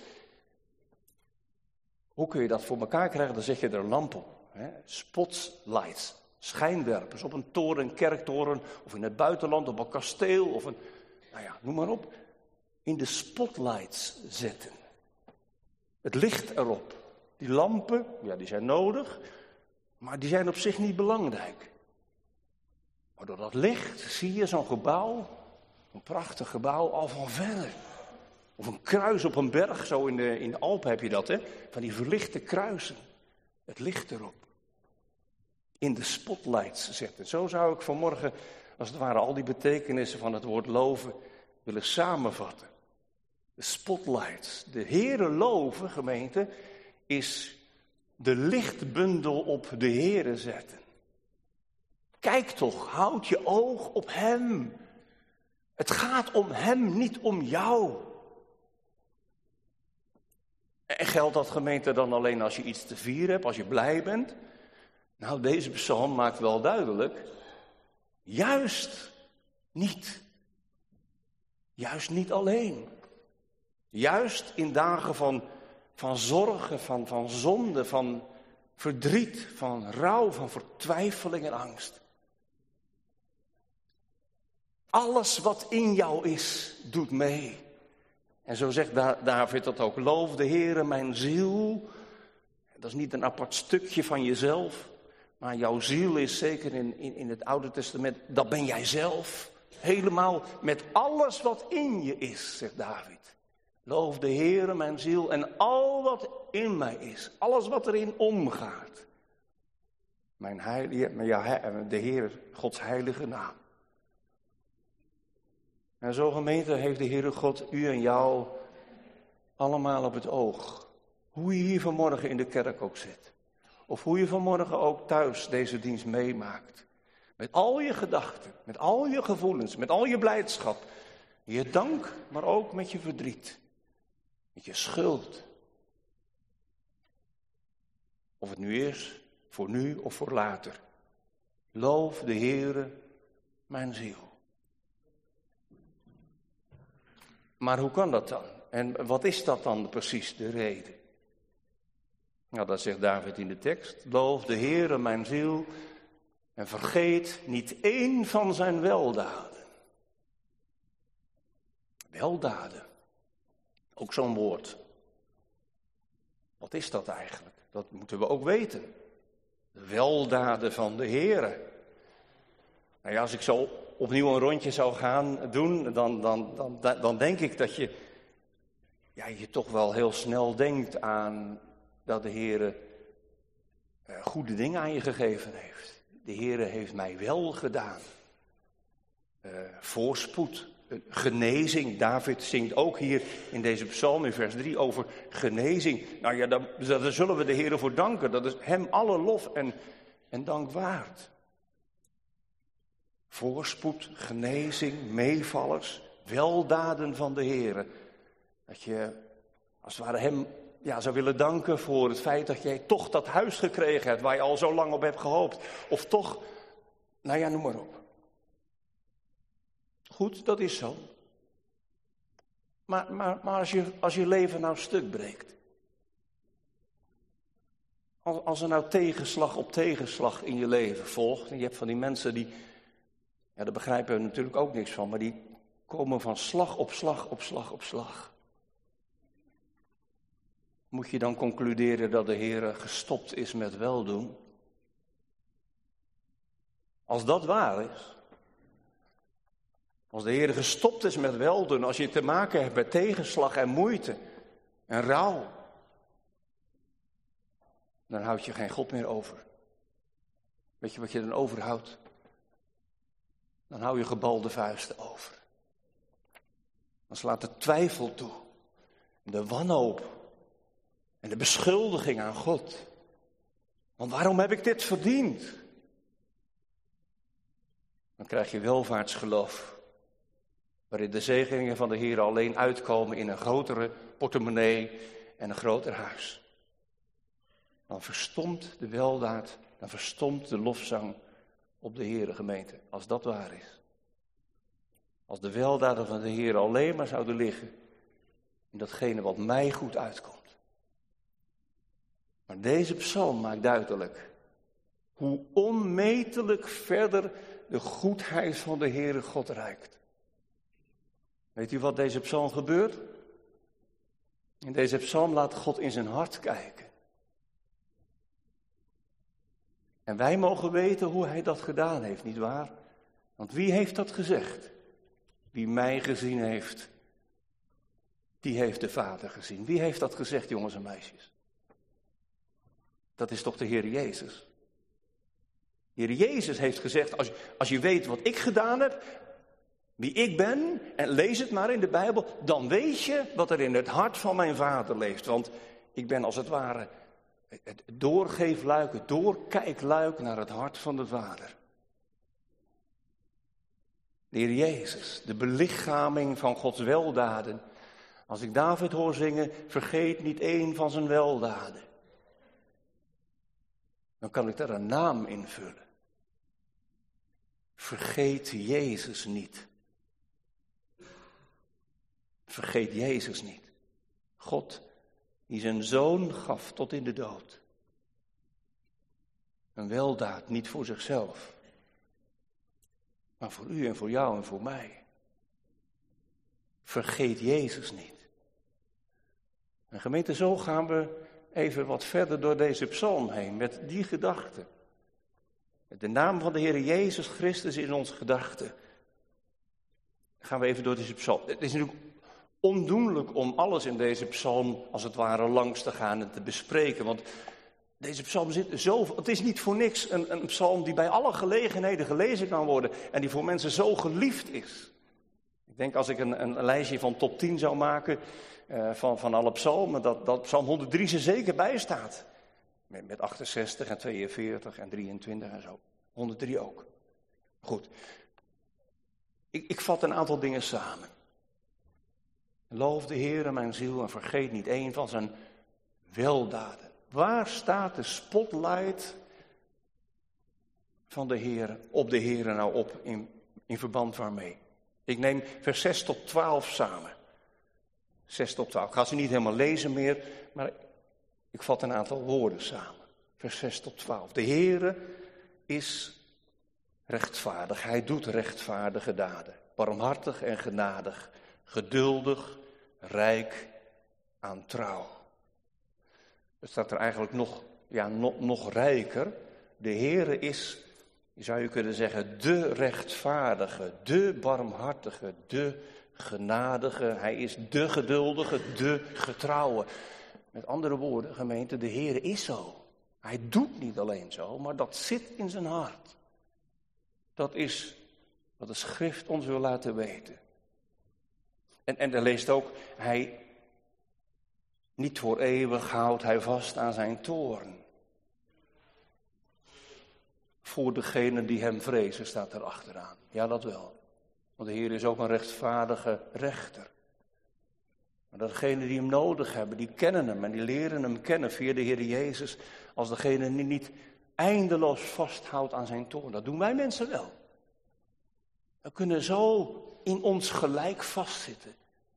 Hoe kun je dat voor elkaar krijgen? Dan zet je er lampen op. Hè? Spotlights, schijnwerpers op een toren, een kerktoren, of in het buitenland op een kasteel, of een, nou ja, noem maar op. In de spotlights zetten. Het licht erop. Die lampen, ja, die zijn nodig. Maar die zijn op zich niet belangrijk. Maar door dat licht zie je zo'n gebouw, een prachtig gebouw, al van verre. Of een kruis op een berg, zo in de, in de Alpen heb je dat, hè? Van die verlichte kruisen. Het licht erop. In de spotlights zetten. Zo zou ik vanmorgen, als het ware, al die betekenissen van het woord loven willen samenvatten. De spotlights. De Heere loven, gemeente, is de lichtbundel op de Heere zetten. Kijk toch, houd je oog op Hem. Het gaat om Hem, niet om jou. En geldt dat, gemeente, dan alleen als je iets te vieren hebt, als je blij bent? Nou, deze psalm maakt wel duidelijk, juist niet. Juist niet alleen. Juist in dagen van, van zorgen, van, van zonde, van verdriet, van rouw, van vertwijfeling en angst. Alles wat in jou is, doet mee. En zo zegt David dat ook. Loof de Heere mijn ziel. Dat is niet een apart stukje van jezelf. Maar jouw ziel is zeker in, in, in het Oude Testament, dat ben jij zelf. Helemaal met alles wat in je is, zegt David. Loof de Heere mijn ziel en al wat in mij is. Alles wat erin omgaat. Mijn heilige, ja, de Heer, Gods heilige naam. En zo, gemeente, heeft de Heere God u en jou allemaal op het oog. Hoe je hier vanmorgen in de kerk ook zit. Of hoe je vanmorgen ook thuis deze dienst meemaakt. Met al je gedachten, met al je gevoelens, met al je blijdschap. Je dank, maar ook met je verdriet. Met je schuld. Of het nu is, voor nu of voor later. Loof de Heere mijn ziel. Maar hoe kan dat dan? En wat is dat dan precies, de reden? Nou, dat zegt David in de tekst. Loof de Heere mijn ziel en vergeet niet één van zijn weldaden. Weldaden. Ook zo'n woord. Wat is dat eigenlijk? Dat moeten we ook weten. De weldaden van de Heere. Nou ja, als ik zo opnieuw een rondje zou gaan doen, dan, dan, dan, dan denk ik dat je, ja, je toch wel heel snel denkt aan dat de Heere uh, goede dingen aan je gegeven heeft. De Heere heeft mij wel gedaan. Uh, voorspoed, uh, genezing. David zingt ook hier in deze psalm in vers drie over genezing. Nou ja, daar, daar zullen we de Heere voor danken. Dat is hem alle lof en, en dank waard. Voorspoed, genezing, meevallers, weldaden van de Heere. Dat je als het ware hem ja, zou willen danken voor het feit dat jij toch dat huis gekregen hebt waar je al zo lang op hebt gehoopt. Of toch, nou ja, noem maar op. Goed, dat is zo. Maar, maar, maar als, je, als je leven nou stuk breekt. Als, als er nou tegenslag op tegenslag in je leven volgt. En je hebt van die mensen die Ja, daar begrijpen we natuurlijk ook niks van, maar die komen van slag op slag op slag op slag. Moet je dan concluderen dat de Heer gestopt is met weldoen? Als dat waar is, als de Heer gestopt is met weldoen, als je te maken hebt met tegenslag en moeite en rouw, dan houd je geen God meer over. Weet je wat je dan overhoudt? Dan hou je gebalde vuisten over. Dan slaat de twijfel toe, de wanhoop en de beschuldiging aan God. Want waarom heb ik dit verdiend? Dan krijg je welvaartsgeloof, waarin de zegeningen van de Heer alleen uitkomen in een grotere portemonnee en een groter huis. Dan verstomt de weldaad, dan verstomt de lofzang op de Heere gemeente, als dat waar is. Als de weldaden van de Heer alleen maar zouden liggen in datgene wat mij goed uitkomt. Maar deze psalm maakt duidelijk hoe onmetelijk verder de goedheid van de Heere God reikt. Weet u wat deze psalm gebeurt? In deze psalm laat God in zijn hart kijken. En wij mogen weten hoe hij dat gedaan heeft, nietwaar? Want wie heeft dat gezegd? Wie mij gezien heeft, die heeft de Vader gezien. Wie heeft dat gezegd, jongens en meisjes? Dat is toch de Heer Jezus. De Heer Jezus heeft gezegd, als, als je weet wat ik gedaan heb, wie ik ben, en lees het maar in de Bijbel, dan weet je wat er in het hart van mijn Vader leeft. Want ik ben als het ware het doorgeefluik, het doorkijkluik naar het hart van de Vader. De Heer Jezus, de belichaming van Gods weldaden. Als ik David hoor zingen, vergeet niet één van zijn weldaden. Dan kan ik daar een naam invullen. Vergeet Jezus niet. Vergeet Jezus niet. God die zijn zoon gaf tot in de dood. Een weldaad niet voor zichzelf, maar voor u en voor jou en voor mij. Vergeet Jezus niet. En gemeente, zo gaan we even wat verder door deze psalm heen, met die gedachte. Met de naam van de Heer Jezus Christus in onze gedachten. Dan gaan we even door deze psalm. Het is natuurlijk ondoenlijk om alles in deze psalm als het ware langs te gaan en te bespreken. Want deze psalm zit zo. Het is niet voor niks een, een psalm die bij alle gelegenheden gelezen kan worden. En die voor mensen zo geliefd is. Ik denk als ik een, een lijstje van top tien zou maken uh, van, van alle psalmen. Dat, dat psalm honderddrie er zeker bij staat. Met, met achtenzestig en tweeënveertig en drieëntwintig en zo. honderddrie ook. Goed. Ik, ik vat een aantal dingen samen. Loof de Heere mijn ziel en vergeet niet één van zijn weldaden. Waar staat de spotlight van de Heere, op de Heere nou op in, in verband waarmee? Ik neem vers zes tot twaalf samen. zes tot twaalf. Ik ga ze niet helemaal lezen meer, maar ik vat een aantal woorden samen. Vers zes tot twaalf. De Heere is rechtvaardig. Hij doet rechtvaardige daden. Barmhartig en genadig. Geduldig, rijk aan trouw. Het staat er eigenlijk nog, ja, nog, nog rijker. De Heere is, zou je kunnen zeggen, de rechtvaardige, de barmhartige, de genadige. Hij is de geduldige, de getrouwe. Met andere woorden, gemeente, de Heere is zo. Hij doet niet alleen zo, maar dat zit in zijn hart. Dat is wat de schrift ons wil laten weten. En, en er leest ook, hij niet voor eeuwig houdt hij vast aan zijn toorn. Voor degenen die hem vrezen, staat er achteraan. Ja, dat wel. Want de Heer is ook een rechtvaardige rechter. Maar degenen die hem nodig hebben, die kennen hem en die leren hem kennen via de Heer Jezus. Als degene die niet eindeloos vasthoudt aan zijn toorn. Dat doen wij mensen wel. We kunnen zo in ons gelijk vastzitten.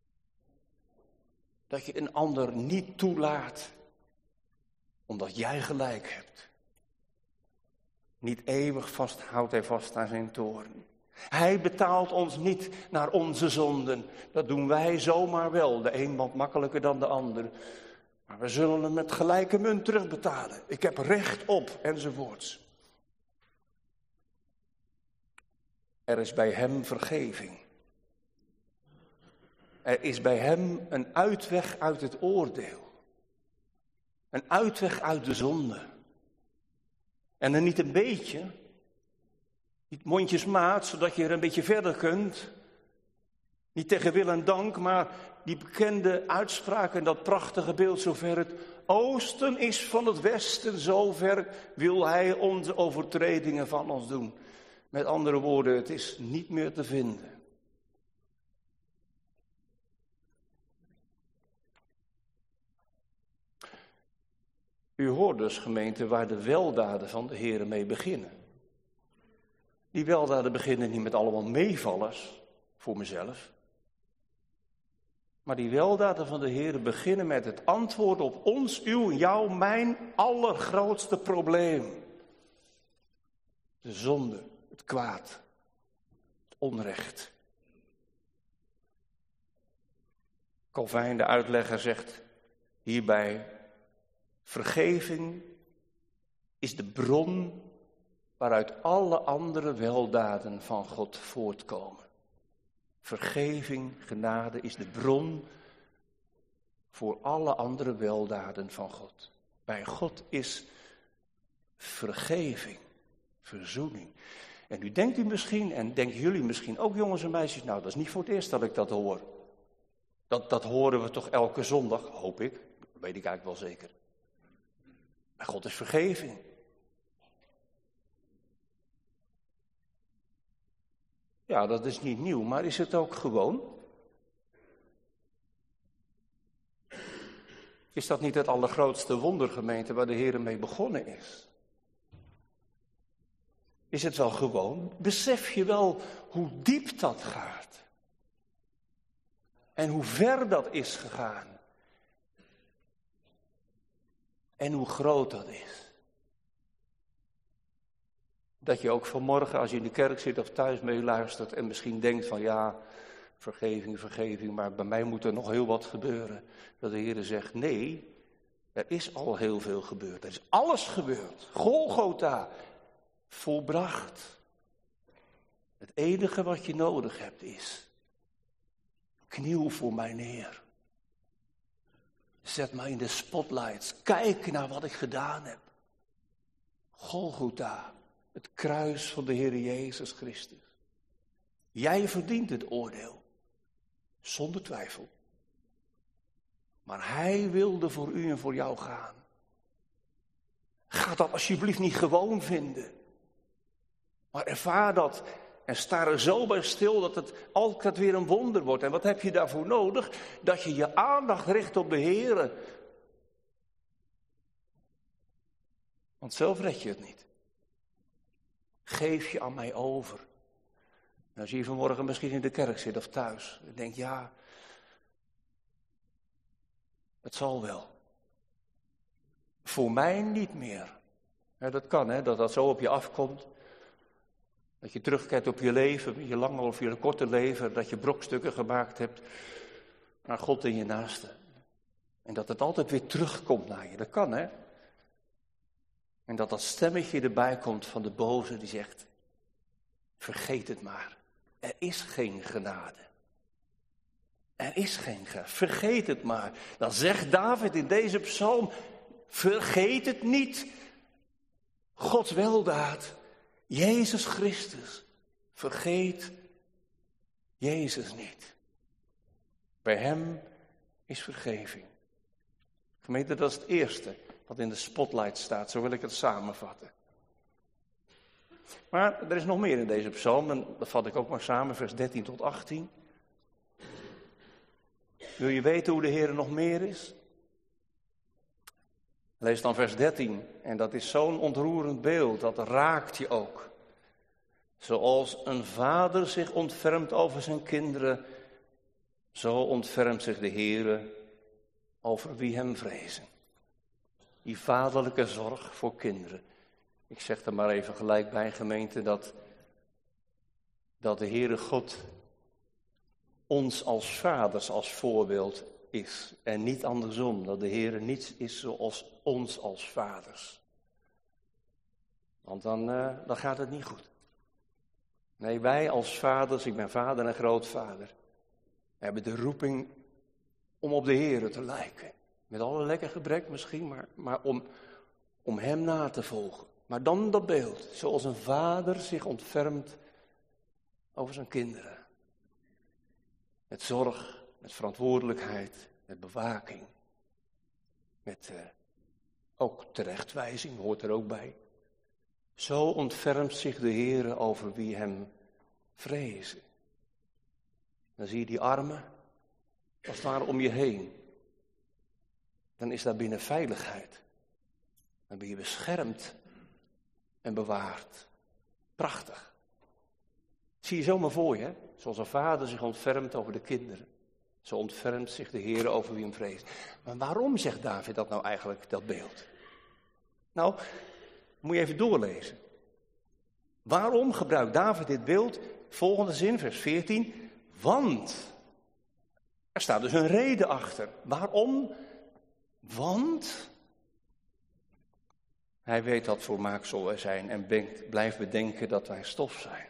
Dat je een ander niet toelaat, omdat jij gelijk hebt. Niet eeuwig vasthoudt hij vast aan zijn toorn. Hij betaalt ons niet naar onze zonden. Dat doen wij zomaar wel. De een wat makkelijker dan de ander. Maar we zullen hem met gelijke munt terugbetalen. Ik heb recht op, enzovoorts. Er is bij hem vergeving. Er is bij hem een uitweg uit het oordeel. Een uitweg uit de zonde. En dan niet een beetje, niet mondjesmaat, zodat je er een beetje verder kunt. Niet tegen wil en dank, maar die bekende uitspraak en dat prachtige beeld, zover het oosten is van het westen, zover wil hij onze overtredingen van ons doen. Met andere woorden, het is niet meer te vinden. U hoort dus, gemeente, waar de weldaden van de Heere mee beginnen. Die weldaden beginnen niet met allemaal meevallers, voor mezelf. Maar die weldaden van de Heere beginnen met het antwoord op ons, uw, jouw, mijn allergrootste probleem. De zonde, het kwaad, het onrecht. Calvijn, de uitlegger, zegt hierbij: vergeving is de bron waaruit alle andere weldaden van God voortkomen. Vergeving, genade is de bron voor alle andere weldaden van God. Bij God is vergeving, verzoening. En nu denkt u misschien, en denken jullie misschien ook, jongens en meisjes, nou, dat is niet voor het eerst dat ik dat hoor. Dat, dat horen we toch elke zondag, hoop ik, dat weet ik eigenlijk wel zeker. Bij God is vergeving. Ja, dat is niet nieuw, maar is het ook gewoon? Is dat niet het allergrootste wonder, gemeente, waar de Heer mee begonnen is? Is het wel gewoon? Besef je wel hoe diep dat gaat? En hoe ver dat is gegaan? En hoe groot dat is? Dat je ook vanmorgen, als je in de kerk zit of thuis meeluistert en misschien denkt van ja, vergeving, vergeving, maar bij mij moet er nog heel wat gebeuren. Dat de Heer zegt, nee, er is al heel veel gebeurd. Er is alles gebeurd. Golgotha, volbracht. Het enige wat je nodig hebt is, kniel voor mij neer. Zet mij in de spotlights. Kijk naar wat ik gedaan heb. Golgotha. Het kruis van de Heer Jezus Christus. Jij verdient het oordeel. Zonder twijfel. Maar Hij wilde voor u en voor jou gaan. Ga dat alsjeblieft niet gewoon vinden. Maar ervaar dat en sta er zo bij stil dat het altijd weer een wonder wordt. En wat heb je daarvoor nodig? Dat je je aandacht richt op de Heer. Want zelf red je het niet. Geef je aan mij over. En als je vanmorgen misschien in de kerk zit of thuis. En denkt, ja, het zal wel. Voor mij niet meer. Ja, dat kan, hè, dat dat zo op je afkomt. Dat je terugkijkt op je leven, je lange of je korte leven. Dat je brokstukken gemaakt hebt naar God en je naaste. En dat het altijd weer terugkomt naar je. Dat kan, hè. En dat dat stemmetje erbij komt van de boze die zegt, vergeet het maar. Er is geen genade. Er is geen genade. Vergeet het maar. Dan zegt David in deze psalm, vergeet het niet. Gods weldaad, Jezus Christus. Vergeet Jezus niet. Bij hem is vergeving. Gemeente, dat is het eerste wat in de spotlight staat, zo wil ik het samenvatten. Maar er is nog meer in deze psalm, en dat vat ik ook maar samen, vers dertien tot achttien. Wil je weten hoe de Heer nog meer is? Lees dan vers dertien, en dat is zo'n ontroerend beeld, dat raakt je ook. Zoals een vader zich ontfermt over zijn kinderen, zo ontfermt zich de Heer over wie hem vrezen. Die vaderlijke zorg voor kinderen. Ik zeg er maar even gelijk bij, gemeente, dat dat de Heere God ons als vaders als voorbeeld is. En niet andersom, dat de Heere niets is zoals ons als vaders. Want dan, uh, dan gaat het niet goed. Nee, wij als vaders, ik ben vader en grootvader, hebben de roeping om op de Heere te lijken. Met alle lekker gebrek misschien, maar, maar om, om hem na te volgen. Maar dan dat beeld, zoals een vader zich ontfermt over zijn kinderen. Met zorg, met verantwoordelijkheid, met bewaking. Met uh, ook terechtwijzing, hoort er ook bij. Zo ontfermt zich de Heere over wie hem vrezen. Dan zie je die armen als het ware om je heen. Dan is daar binnen veiligheid. Dan ben je beschermd en bewaard. Prachtig. Zie je zomaar voor je, hè? Zoals een vader zich ontfermt over de kinderen. Zo ontfermt zich de Heer over wie hem vreest. Maar waarom zegt David dat nou eigenlijk, dat beeld? Nou, moet je even doorlezen. Waarom gebruikt David dit beeld? Volgende zin, vers veertien. Want. Er staat dus een reden achter. Waarom? Want. Hij weet dat volmaaksel wij zijn en denkt, blijft bedenken dat wij stof zijn.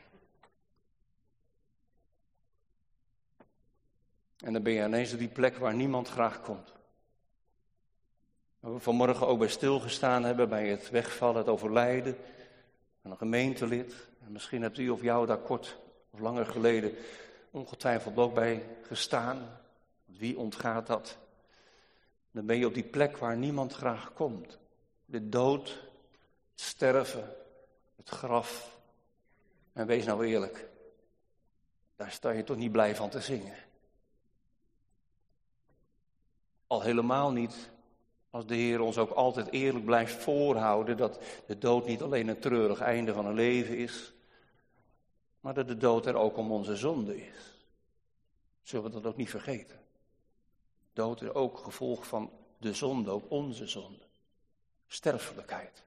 En dan ben je ineens op die plek waar niemand graag komt. Waar we vanmorgen ook bij stilgestaan hebben, bij het wegvallen, het overlijden van een gemeentelid. En misschien hebt u of jou daar kort of langer geleden ongetwijfeld ook bij gestaan. Wie ontgaat dat? Dan ben je op die plek waar niemand graag komt. De dood, het sterven, het graf. En wees nou eerlijk, daar sta je toch niet blij van te zingen. Al helemaal niet als de Heer ons ook altijd eerlijk blijft voorhouden dat de dood niet alleen een treurig einde van een leven is, maar dat de dood er ook om onze zonde is. Zullen we dat ook niet vergeten? Dood is ook gevolg van de zonde, ook onze zonde. Sterfelijkheid.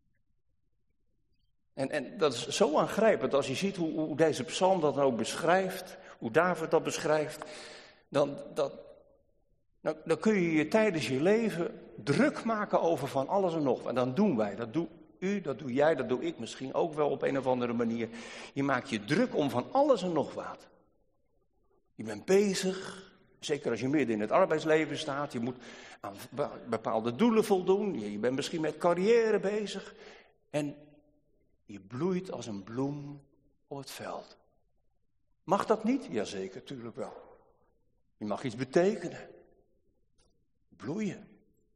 En, en dat is zo aangrijpend als je ziet hoe, hoe deze psalm dat ook beschrijft, hoe David dat beschrijft, dan, dat, dan, dan kun je je tijdens je leven druk maken over van alles en nog wat. En dan doen wij, dat doe u, dat doe jij, dat doe ik misschien ook wel op een of andere manier. Je maakt je druk om van alles en nog wat. Je bent bezig, zeker als je midden in het arbeidsleven staat, je moet aan bepaalde doelen voldoen, je bent misschien met carrière bezig en je bloeit als een bloem op het veld. Mag dat niet? Jazeker, tuurlijk wel. Je mag iets betekenen. Bloeien.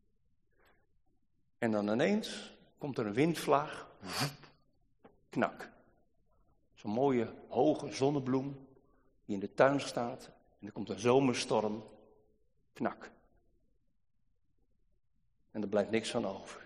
En dan ineens komt er een windvlaag. Knak. Zo'n mooie, hoge zonnebloem die in de tuin staat. En er komt een zomerstorm. Knak. En er blijft niks van over.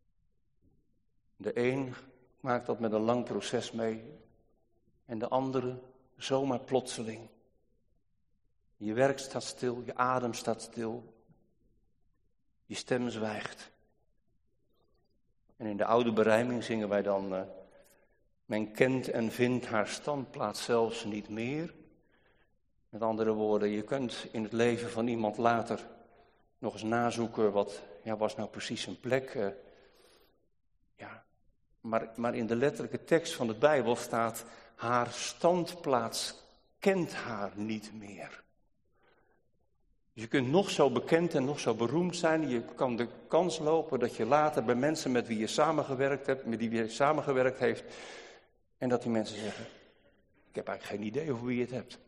De een maakt dat met een lang proces mee. En de andere zomaar plotseling. Je werk staat stil, je adem staat stil. Je stem zwijgt. En in de oude berijming zingen wij dan, uh, men kent en vindt haar standplaats zelfs niet meer. Met andere woorden, je kunt in het leven van iemand later nog eens nazoeken, wat ja, was nou precies zijn plek. Uh, ja, maar, maar in de letterlijke tekst van de Bijbel staat, haar standplaats kent haar niet meer. Dus je kunt nog zo bekend en nog zo beroemd zijn. Je kan de kans lopen dat je later bij mensen met wie je samengewerkt hebt, met wie je samengewerkt heeft, en dat die mensen zeggen, ik heb eigenlijk geen idee over wie je het hebt.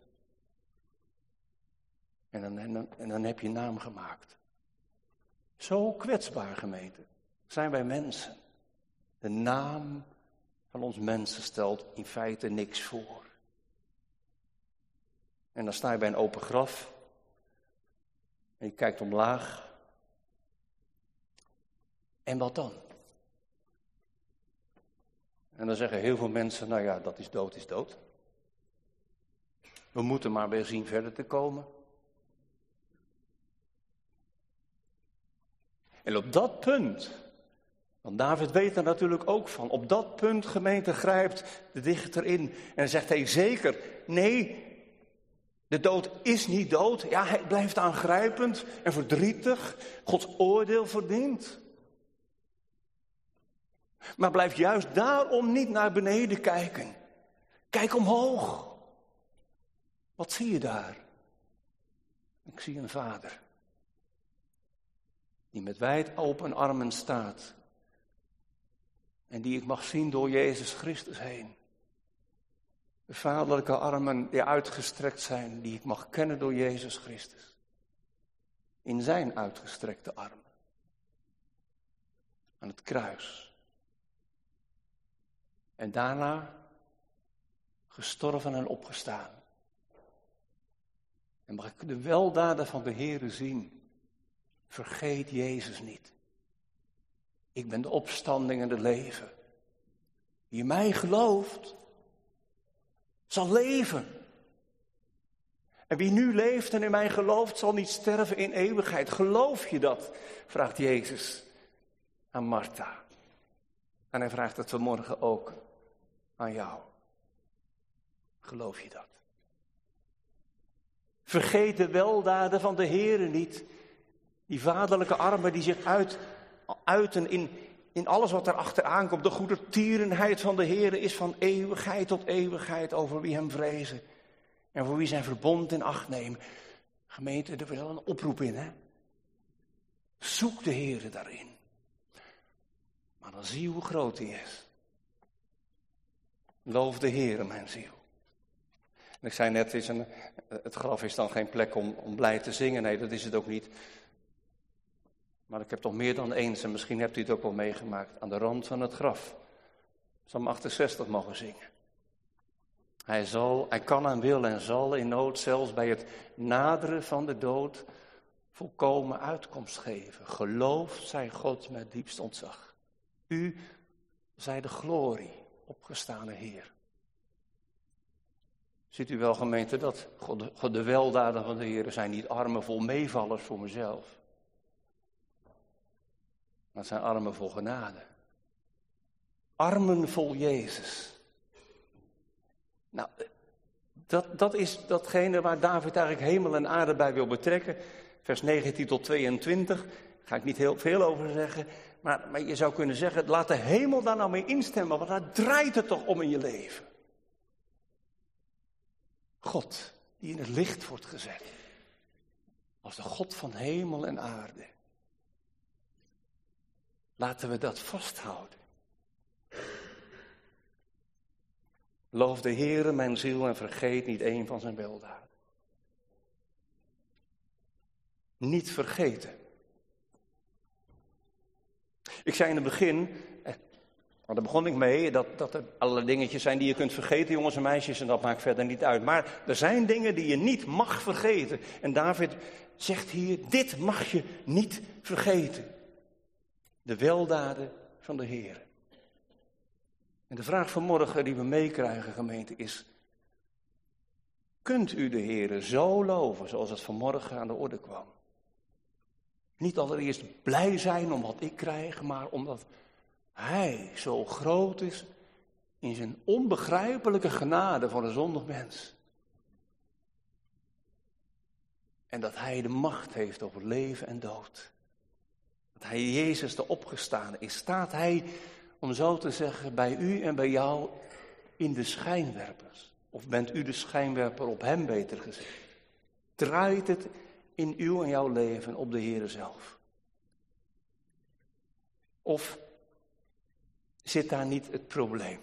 En dan, en dan, en dan heb je een naam gemaakt. Zo kwetsbaar, gemeente, zijn wij mensen. De naam van ons mensen stelt in feite niks voor. En dan sta je bij een open graf. En je kijkt omlaag. En wat dan? En dan zeggen heel veel mensen, nou ja, dat is dood, is dood. We moeten maar weer zien verder te komen. En op dat punt Want David weet er natuurlijk ook van. Op dat punt, gemeente, grijpt de dichter in. En zegt hij zeker, nee, de dood is niet dood. Ja, hij blijft aangrijpend en verdrietig. Gods oordeel verdient. Maar blijf juist daarom niet naar beneden kijken. Kijk omhoog. Wat zie je daar? Ik zie een vader. Die met wijd open armen staat. En die ik mag zien door Jezus Christus heen. De vaderlijke armen die uitgestrekt zijn, die ik mag kennen door Jezus Christus. In zijn uitgestrekte armen. Aan het kruis. En daarna gestorven en opgestaan. En mag ik de weldaden van de Heere zien. Vergeet Jezus niet. Ik ben de opstanding en het leven. Wie in mij gelooft, zal leven. En wie nu leeft en in mij gelooft, zal niet sterven in eeuwigheid. Geloof je dat? Vraagt Jezus aan Martha. En hij vraagt het vanmorgen ook aan jou. Geloof je dat? Vergeet de weldaden van de Heere niet. Die vaderlijke armen die zich uit, uiten in, in alles wat er achteraan komt. De goedertierenheid van de Heere is van eeuwigheid tot eeuwigheid over wie hem vrezen. En voor wie zijn verbond in acht nemen. Gemeente, er is wel een oproep in, hè. Zoek de Heere daarin. Maar dan zie je hoe groot hij is. Loof de Heere, mijn ziel. En ik zei net, is een, het graf is dan geen plek om, om blij te zingen. Nee, dat is het ook niet. Maar ik heb toch meer dan eens, en misschien hebt u het ook wel meegemaakt, aan de rand van het graf. Psalm achtenzestig mogen zingen. Hij zal, hij kan en wil en zal in nood, zelfs bij het naderen van de dood, volkomen uitkomst geven. Geloofd zij God met diepst ontzag. U zij de glorie, opgestane Heer. Ziet u wel, gemeente, dat God de, God de weldaden van de Heer zijn niet armen vol meevallers voor mezelf. Maar het zijn armen vol genade. Armen vol Jezus. Nou, dat, dat is datgene waar David eigenlijk hemel en aarde bij wil betrekken. Vers negentien tot tweeëntwintig, daar ga ik niet heel veel over zeggen. Maar, maar je zou kunnen zeggen, laat de hemel daar nou mee instemmen, want daar draait het toch om in je leven. God, die in het licht wordt gezet. Als de God van hemel en aarde. Laten we dat vasthouden. Loof de Heere mijn ziel en vergeet niet één van zijn weldaden. Niet vergeten. Ik zei in het begin, eh, daar begon ik mee, dat, dat er allerlei dingetjes zijn die je kunt vergeten, jongens en meisjes, en dat maakt verder niet uit. Maar er zijn dingen die je niet mag vergeten. En David zegt hier, dit mag je niet vergeten. De weldaden van de Heer. En de vraag vanmorgen die we meekrijgen, gemeente, is: kunt u de Heer zo loven zoals het vanmorgen aan de orde kwam? Niet allereerst blij zijn om wat ik krijg, maar omdat Hij zo groot is in zijn onbegrijpelijke genade voor een zondig mens. En dat Hij de macht heeft over leven en dood. Dat Hij Jezus de opgestane is. Staat Hij, om zo te zeggen, bij u en bij jou in de schijnwerpers? Of bent u de schijnwerper op Hem, beter gezegd? Draait het in uw en jouw leven op de Heere zelf? Of zit daar niet het probleem?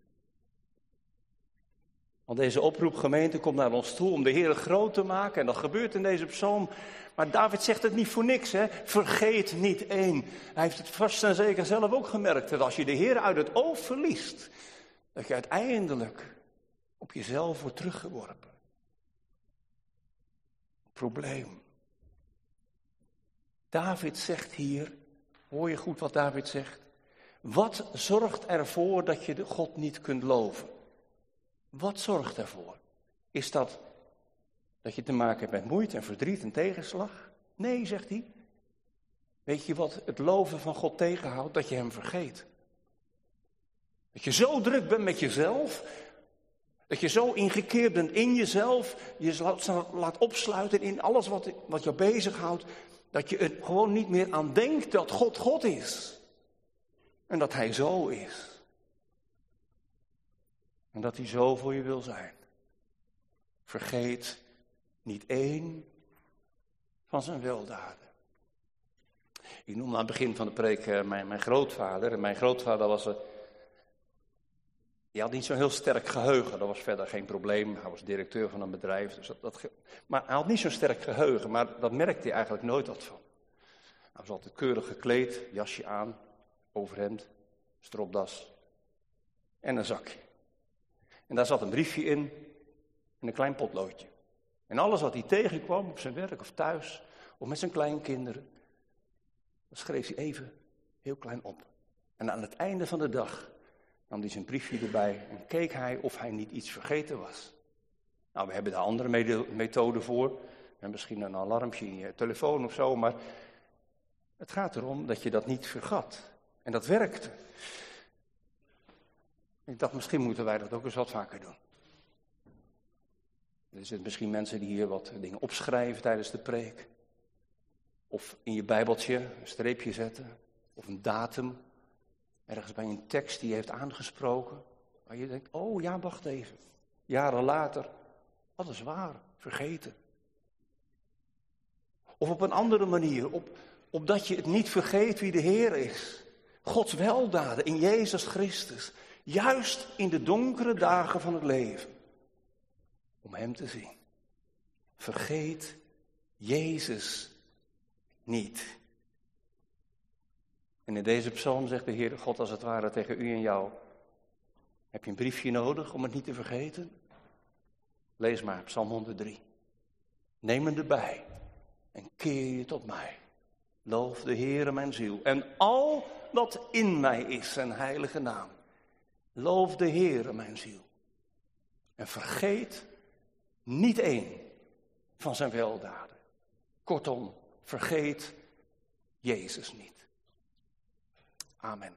Want deze oproep, gemeente, komt naar ons toe om de Heere groot te maken. En dat gebeurt in deze psalm. Maar David zegt het niet voor niks, hè. Vergeet niet één. Hij heeft het vast en zeker zelf ook gemerkt. Dat als je de Heere uit het oog verliest, dat je uiteindelijk op jezelf wordt teruggeworpen. Probleem. David zegt hier, hoor je goed wat David zegt? Wat zorgt ervoor dat je de God niet kunt loven? Wat zorgt ervoor? Is dat dat je te maken hebt met moeite en verdriet en tegenslag? Nee, zegt hij. Weet je wat het loven van God tegenhoudt? Dat je hem vergeet. Dat je zo druk bent met jezelf, dat je zo ingekeerd bent in jezelf, je laat, laat opsluiten in alles wat, wat je bezighoudt, dat je er gewoon niet meer aan denkt dat God God is. En dat hij zo is. En dat hij zo voor je wil zijn. Vergeet niet één van zijn weldaden. Ik noemde aan het begin van de preek uh, mijn, mijn grootvader. En mijn grootvader was een... Die had niet zo'n heel sterk geheugen. Dat was verder geen probleem. Hij was directeur van een bedrijf. Dus dat, dat... Maar hij had niet zo'n sterk geheugen. Maar dat merkte hij eigenlijk nooit wat van. Hij was altijd keurig gekleed. Jasje aan. Overhemd. Stropdas. En een zakje. En daar zat een briefje in. En een klein potloodje. En alles wat hij tegenkwam op zijn werk of thuis. Of met zijn kleinkinderen. Dat schreef hij even heel klein op. En aan het einde van de dag nam hij zijn briefje erbij en keek hij of hij niet iets vergeten was. Nou, we hebben daar andere methoden voor. En misschien een alarmpje in je telefoon of zo, maar het gaat erom dat je dat niet vergat. En dat werkte. Ik dacht, misschien moeten wij dat ook eens wat vaker doen. Er zijn misschien mensen die hier wat dingen opschrijven tijdens de preek. Of in je bijbeltje een streepje zetten. Of een datum. Ergens bij een tekst die je heeft aangesproken. Waar je denkt, oh ja, wacht even. Jaren later. Dat is waar. Vergeten. Of op een andere manier. Op, opdat je het niet vergeet wie de Heer is. Gods weldaden in Jezus Christus. Juist in de donkere dagen van het leven. Om hem te zien. Vergeet Jezus niet. En in deze psalm zegt de Heer God als het ware tegen u en jou. Heb je een briefje nodig om het niet te vergeten? Lees maar Psalm honderddrie. Neem hem erbij en keer je tot mij. Loof de Heere mijn ziel en al wat in mij is zijn heilige naam. Loof de Heere mijn ziel. En vergeet niet één van zijn weldaden. Kortom, vergeet Jezus niet. Amen.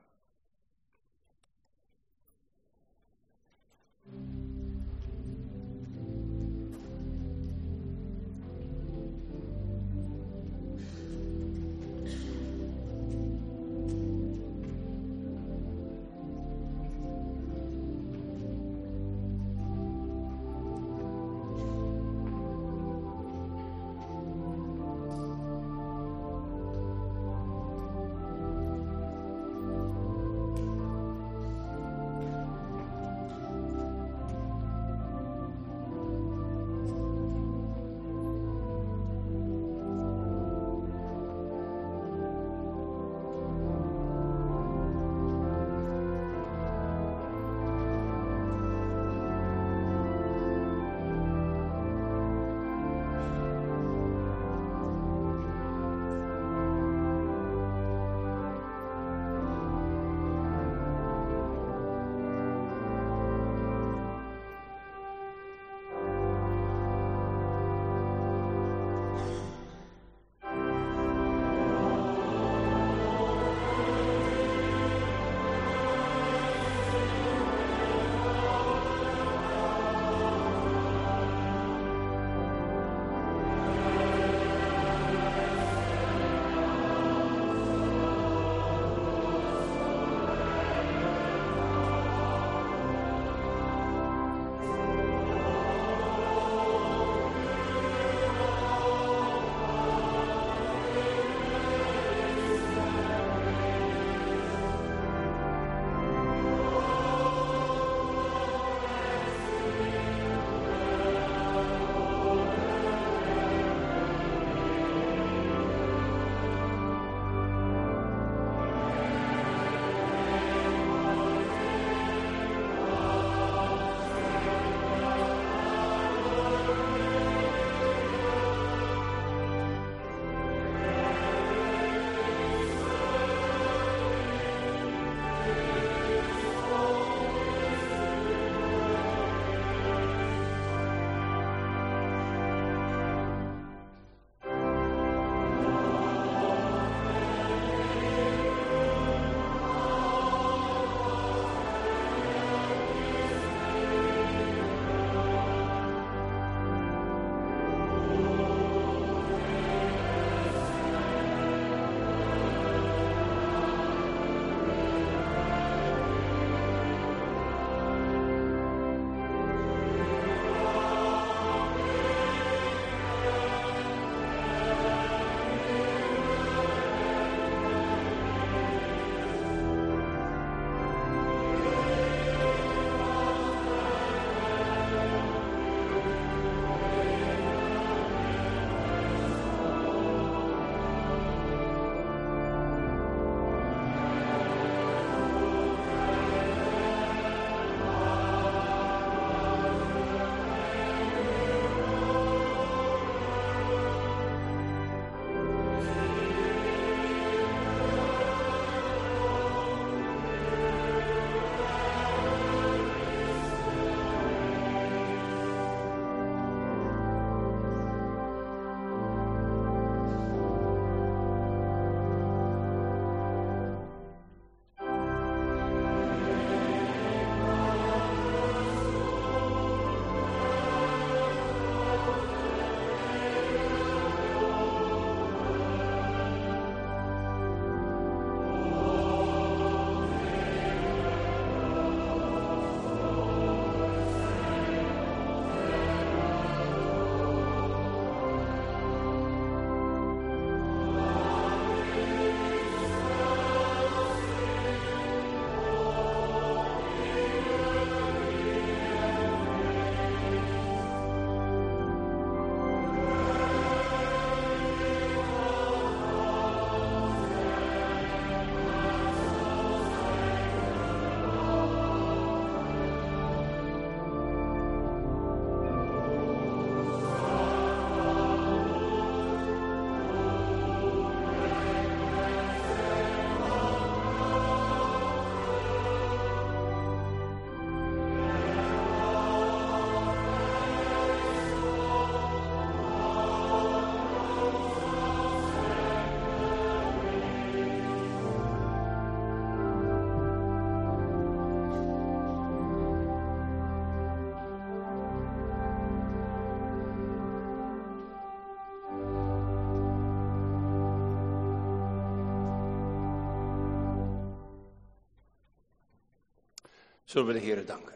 Zullen we de Heere danken.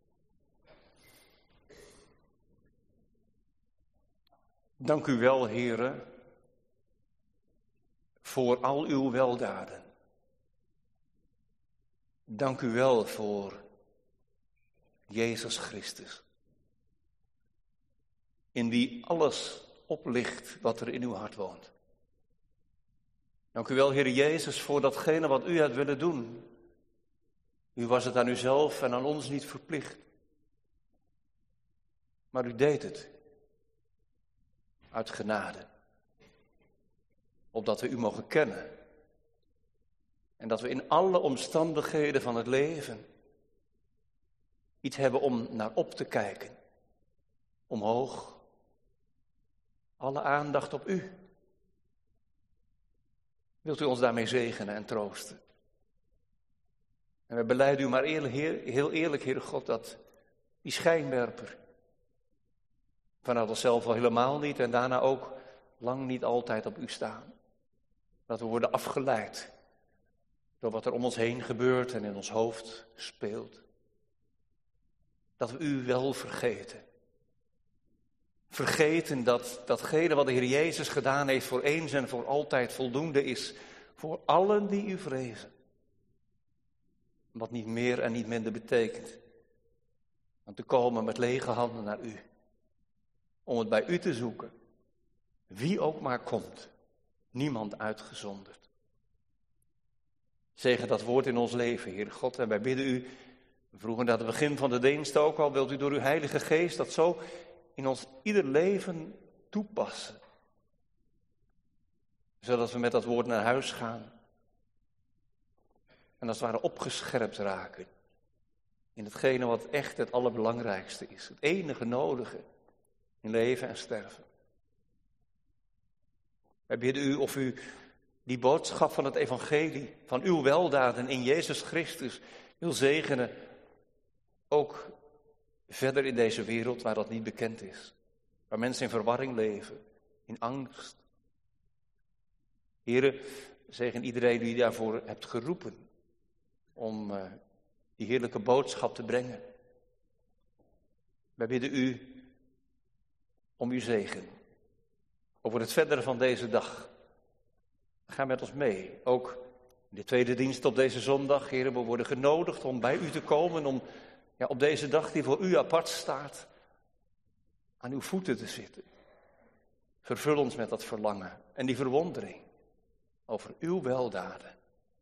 Dank u wel, Heere, voor al uw weldaden. Dank u wel voor Jezus Christus, in wie alles oplicht wat er in uw hart woont. Dank u wel, Heer Jezus, voor datgene wat u hebt willen doen. U was het aan uzelf en aan ons niet verplicht. Maar u deed het uit genade, opdat we u mogen kennen. En dat we in alle omstandigheden van het leven iets hebben om naar op te kijken. Omhoog. Alle aandacht op u. Wilt u ons daarmee zegenen en troosten? En we belijden u maar eerlijk, heer, heel eerlijk, Heere God, dat die schijnwerper vanuit onszelf al helemaal niet en daarna ook lang niet altijd op u staan. Dat we worden afgeleid door wat er om ons heen gebeurt en in ons hoofd speelt. Dat we u wel vergeten. Vergeten dat datgene wat de Heer Jezus gedaan heeft voor eens en voor altijd voldoende is voor allen die u vrezen. Wat niet meer en niet minder betekent dan te komen met lege handen naar u. Om het bij u te zoeken. Wie ook maar komt. Niemand uitgezonderd. Zegen dat woord in ons leven, Heer God. En wij bidden u, we vroegen aan het begin van de dienst ook al, wilt u door uw Heilige Geest dat zo in ons ieder leven toepassen. Zodat we met dat woord naar huis gaan. En als het ware opgescherpt raken. In hetgene wat echt het allerbelangrijkste is. Het enige nodige in leven en sterven. Wij bidden u of u die boodschap van het evangelie, van uw weldaden in Jezus Christus wil zegenen. Ook verder in deze wereld waar dat niet bekend is. Waar mensen in verwarring leven, in angst. Heere, zegen iedereen die daarvoor hebt geroepen. Om uh, die heerlijke boodschap te brengen. Wij bidden u om uw zegen. Over het verdere van deze dag. Ga met ons mee. Ook in de tweede dienst op deze zondag, Heer, we worden genodigd om bij u te komen. Om ja, op deze dag die voor u apart staat, aan uw voeten te zitten. Vervul ons met dat verlangen en die verwondering over uw weldaden.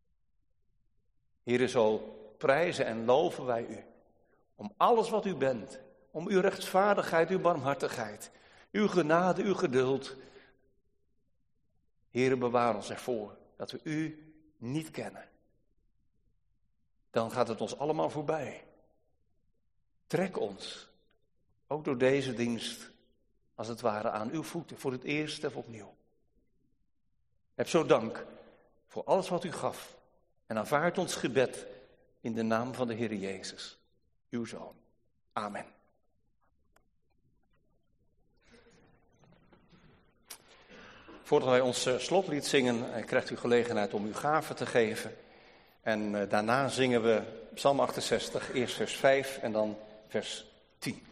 Heer, zo prijzen en loven wij u. Om alles wat u bent. Om uw rechtvaardigheid, uw barmhartigheid. Uw genade, uw geduld. Heere, bewaar ons ervoor dat we u niet kennen. Dan gaat het ons allemaal voorbij. Trek ons, ook door deze dienst, als het ware aan uw voeten, voor het eerst of opnieuw. Heb zo dank voor alles wat u gaf. En aanvaard ons gebed in de naam van de Heer Jezus, uw Zoon. Amen. Voordat wij ons slotlied zingen, krijgt u gelegenheid om uw gave te geven. En daarna zingen we Psalm achtenzestig, eerst vers vijf en dan vers tien.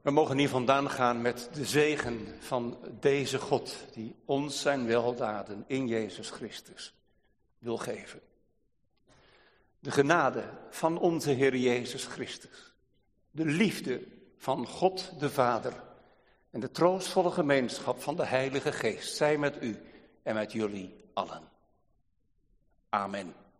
We mogen hier vandaan gaan met de zegen van deze God, die ons zijn weldaden in Jezus Christus wil geven. De genade van onze Heer Jezus Christus, de liefde van God de Vader en de troostvolle gemeenschap van de Heilige Geest zij met u en met jullie allen. Amen.